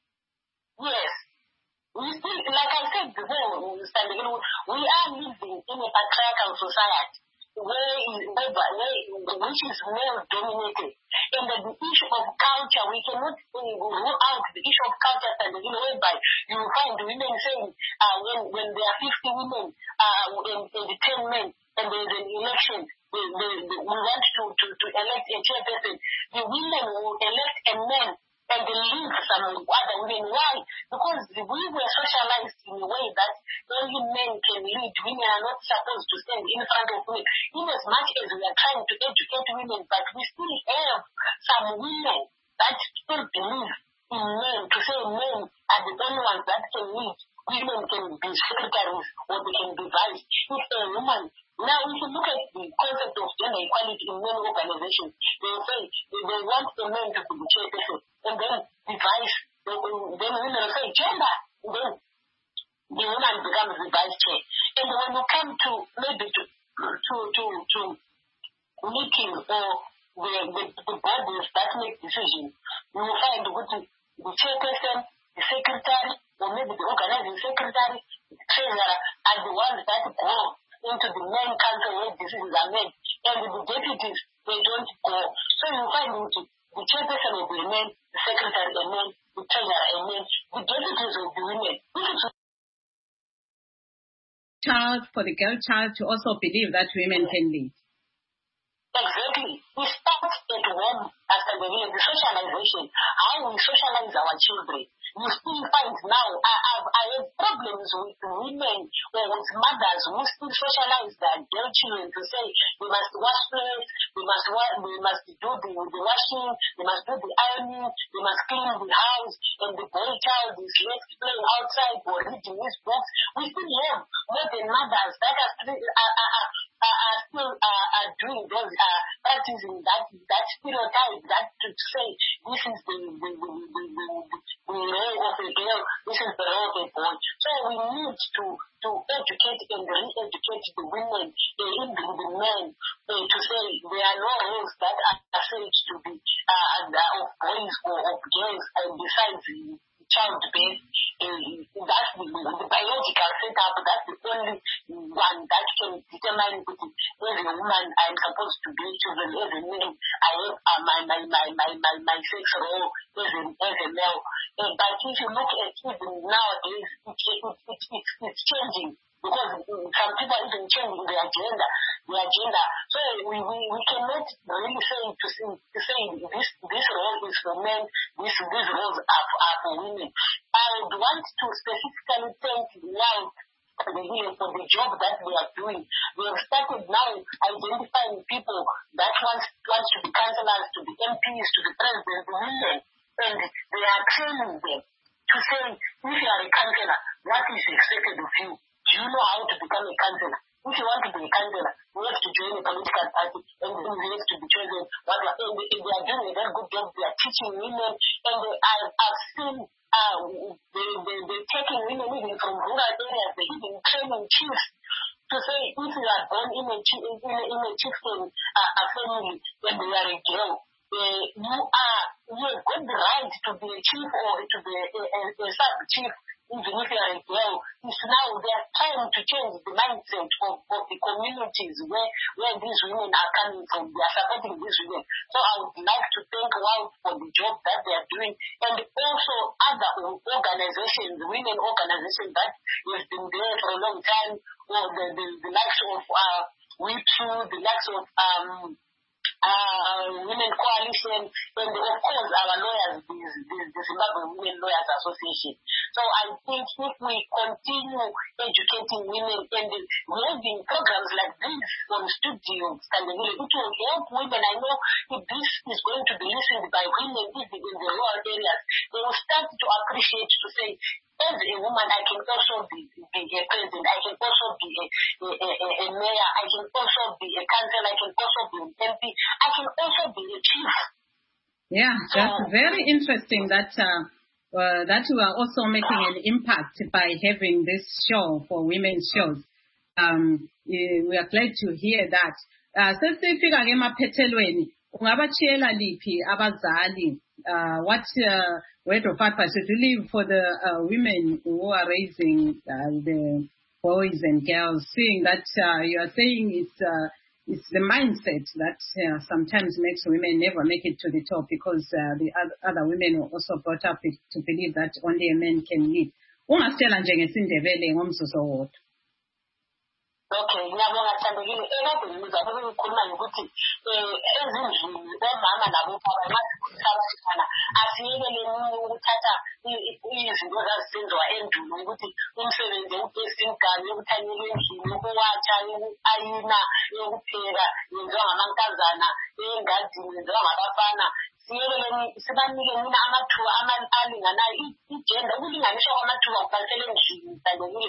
Yes. We still, like I said before, we are living in a patriarchal society where, where, where which is male dominated. And the, the issue of culture, we cannot rule out the issue of culture and you know, whereby you find women saying uh, when when there are fifty women uh, and, and ten men and there's an election, they, they, they, we want to, to, to elect a chairperson, the women will elect a man and they leave some other women. Why? Because we were socialized in a way that only men can lead. Women are not supposed to stand in front of women. In as much as we are trying to educate women, but we still have some women that still believe in men, to say men are the only ones that can lead. Women can be secretaries or they can be vice. If a woman, now if you look at the concept of gender equality in many organizations, they say they, they want the men to be the chairperson, and then the vice, then women will say gender, and then the woman becomes the vice chair. And when you come to maybe to to to, to meetings or the, the, the bodies that make decisions, you will find the, the chairperson, the secretary, or maybe the organizing secretary, the treasurer, are the ones that go into the main council where decisions are made. And the deputies, they don't go. So you find it, the chairperson will be a man, the secretary a man, the treasurer a man, the deputies will be women. Child, for the girl child to also believe that women yeah. can lead. Exactly. We start at home as a beginning, the socialization, how we socialize our children. you still find now, I have, I have problems with women or with mothers who still socialize their girl children to say, we must wash plates, we must we must do the, the washing, we must do the ironing, we must clean the house, and the boy child is left playing outside or reading his books. We still have modern mothers that are still, are, are, are, are still uh, are doing those, uh, practicing that, that stereotype, that to say, this is the, the, the, the, the, the role of a girl, this is the role of a boy. So we need to, to educate and re-educate the women, uh, even the men, uh, to say there are no roles that are said to be uh, of boys or of girls, and besides childbirth, uh, that's the, the biological setup, that's the only one that can determine that as a woman I'm supposed to be children, as a man I have uh, my, my, my, my, my, my sex role as a, as a male. Uh, but if you look at even nowadays, it, it, it, it, it's changing. Because some people even changing their agenda, their agenda. So we, we, we cannot really say to say, to say this this role is for men, this these roles are for, are for women. I would want to specifically thank now for the for the job that we are doing. We have started now identifying people that want want to be councillors, to be M Ps, to be president, to women, and they are training them to say, if you are a councillor, what is expected of you? Do you know how to become a councillor? If you want to be a councillor, you have to join a political party and then you have to be chosen. What and they, they are doing a very good job. They are teaching women, and they, I, I've seen uh, they, they, they're taking women even from rural areas. They're even training chiefs to say, if you are born in a, in a, in a chieftain uh, a family when you are a girl, uh, you are you have got the right to be a chief or to be a, a, a sub-chief. Even if you are a girl, it's now their time to change the mindset of, of the communities where, where these women are coming from. They are supporting these women. So I would like to thank WOW for the job that they are doing, and also other organizations, women organizations that have been there for a long time, or the, the, the likes of uh, W I P U, the likes of um, Uh, Women Coalition, and of course our lawyers, the, the, the Zimbabwe Women Lawyers Association. So I think if we continue educating women and having programs like this on studios, it will help women. I know if this is going to be listened by women even in the rural areas, they will start to appreciate, to say, as a woman, I can also be, be a president, I can also be a, a, a, a mayor, I can also be a councillor, I can also be an M P, I can also be a chief. Yeah, that's so, very interesting that uh, uh, that you are also making an impact by having this show for women's shows. Um, we are glad to hear that. Sesifika ke maphethelweni, ungabachiyela liphi abazali uh, what uh, word of advice should you leave for the uh, women who are raising uh, the boys and girls, seeing that uh, you are saying it's uh, it's the mindset that uh, sometimes makes women never make it to the top, because uh, the other women were also brought up to believe that only a man can lead. Ungasitshela nje ngesindebele ngomzuzu owodwa. Okay, ngiyabonga Thandekile. Ekade ngizama ukukhuluma ukuthi ezindlini omama nabobaba bathana asiyekeleni ukuthatha izinto zazisenziwa endulo, ukuthi umsebenzi wokugeza imiganu, yokuthanyela endlini, ukuwatsha, ayina, yokupheka yenziwa ngamankazana, engadini yenziwa ngabafana. Siyekeleni sibanike nina amathuba alinganayo, igenda, ukulinganiswa kwamathuba kubalulekile endlini. Thandekile,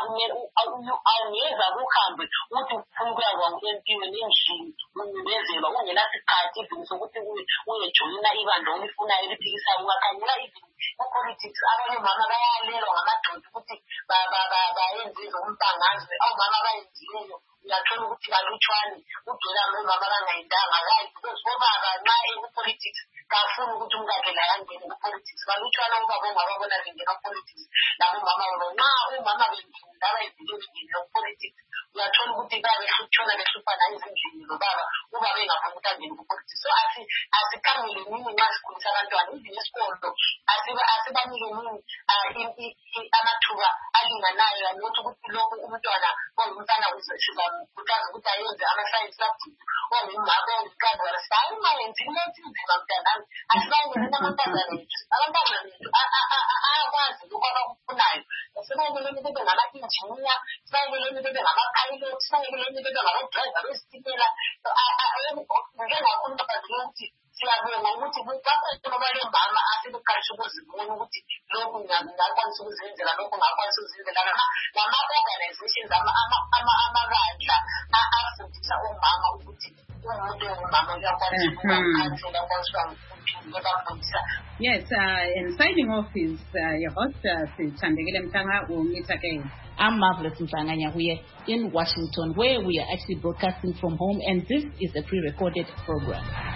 awungeza kuhambe uthi ufuna ukuya kwa-M P endlini unyezelwa ungenasikhathi even sokuthi uyejoyina ibandla olifunayo eliphikisayo. Ungakhangela even ku-politics, abanye omama bayalelwa ngamadoda ukuthi bayenze izompangazi, omama bayenzileyo uyathola ukuthi kalutshwane ugela omama bangayindanga, right? Because obaba nxa eku-politics kafuni ukuthi umkakhe la yangene ku-politics, kalutshwana ubaba ongababona bengena ku-politics labomama babo. Nxa umama bemfunda bayenzile bengene ku-politics, uyathola ukuthi babehlutshona behluphana ezindlini zobaba, ubaba engafuni ukuthi angene ku-politics. So asikhangele nini nxa sikhulisa abantwana, even esikolo asibanike nini amathuba amathuba alinganayo anokuthi ukuthi lokhu umntwana ongumntana uzoshuka kutazi ukuthi ayenze ama-science subject ongumama ongumntana wasayi ungayenzi into enzima mntanami asibangele n'amankazana ethu amankazana ethu ayakwazi lokhu abakufunayo sibangeleni bebe ngama-injiniya sibangeleni bebe ngama-pilot sibangeleni bebe ngama-driver besitimela njengakhona bazile ukuthi siyabonga ukuthi bale mama asebeqalisha ukuzibona ukuthi lokhu ngakwanisa ukuzenzela lokhu ngakwanisa ukuzenzela nama-organizations amabandla afundisa umama ukuthi umuntu ongumama uyakwanisa ukubaphansi uyakwanisa ukubafundisa. Yes, uh, and signing off is uh, your host, uh, Sithandekile Mhlanga. We'll meet again. I'm Marvelous Mhlanga Nyahuye in Washington, where we are actually broadcasting from home, and this is a pre-recorded program.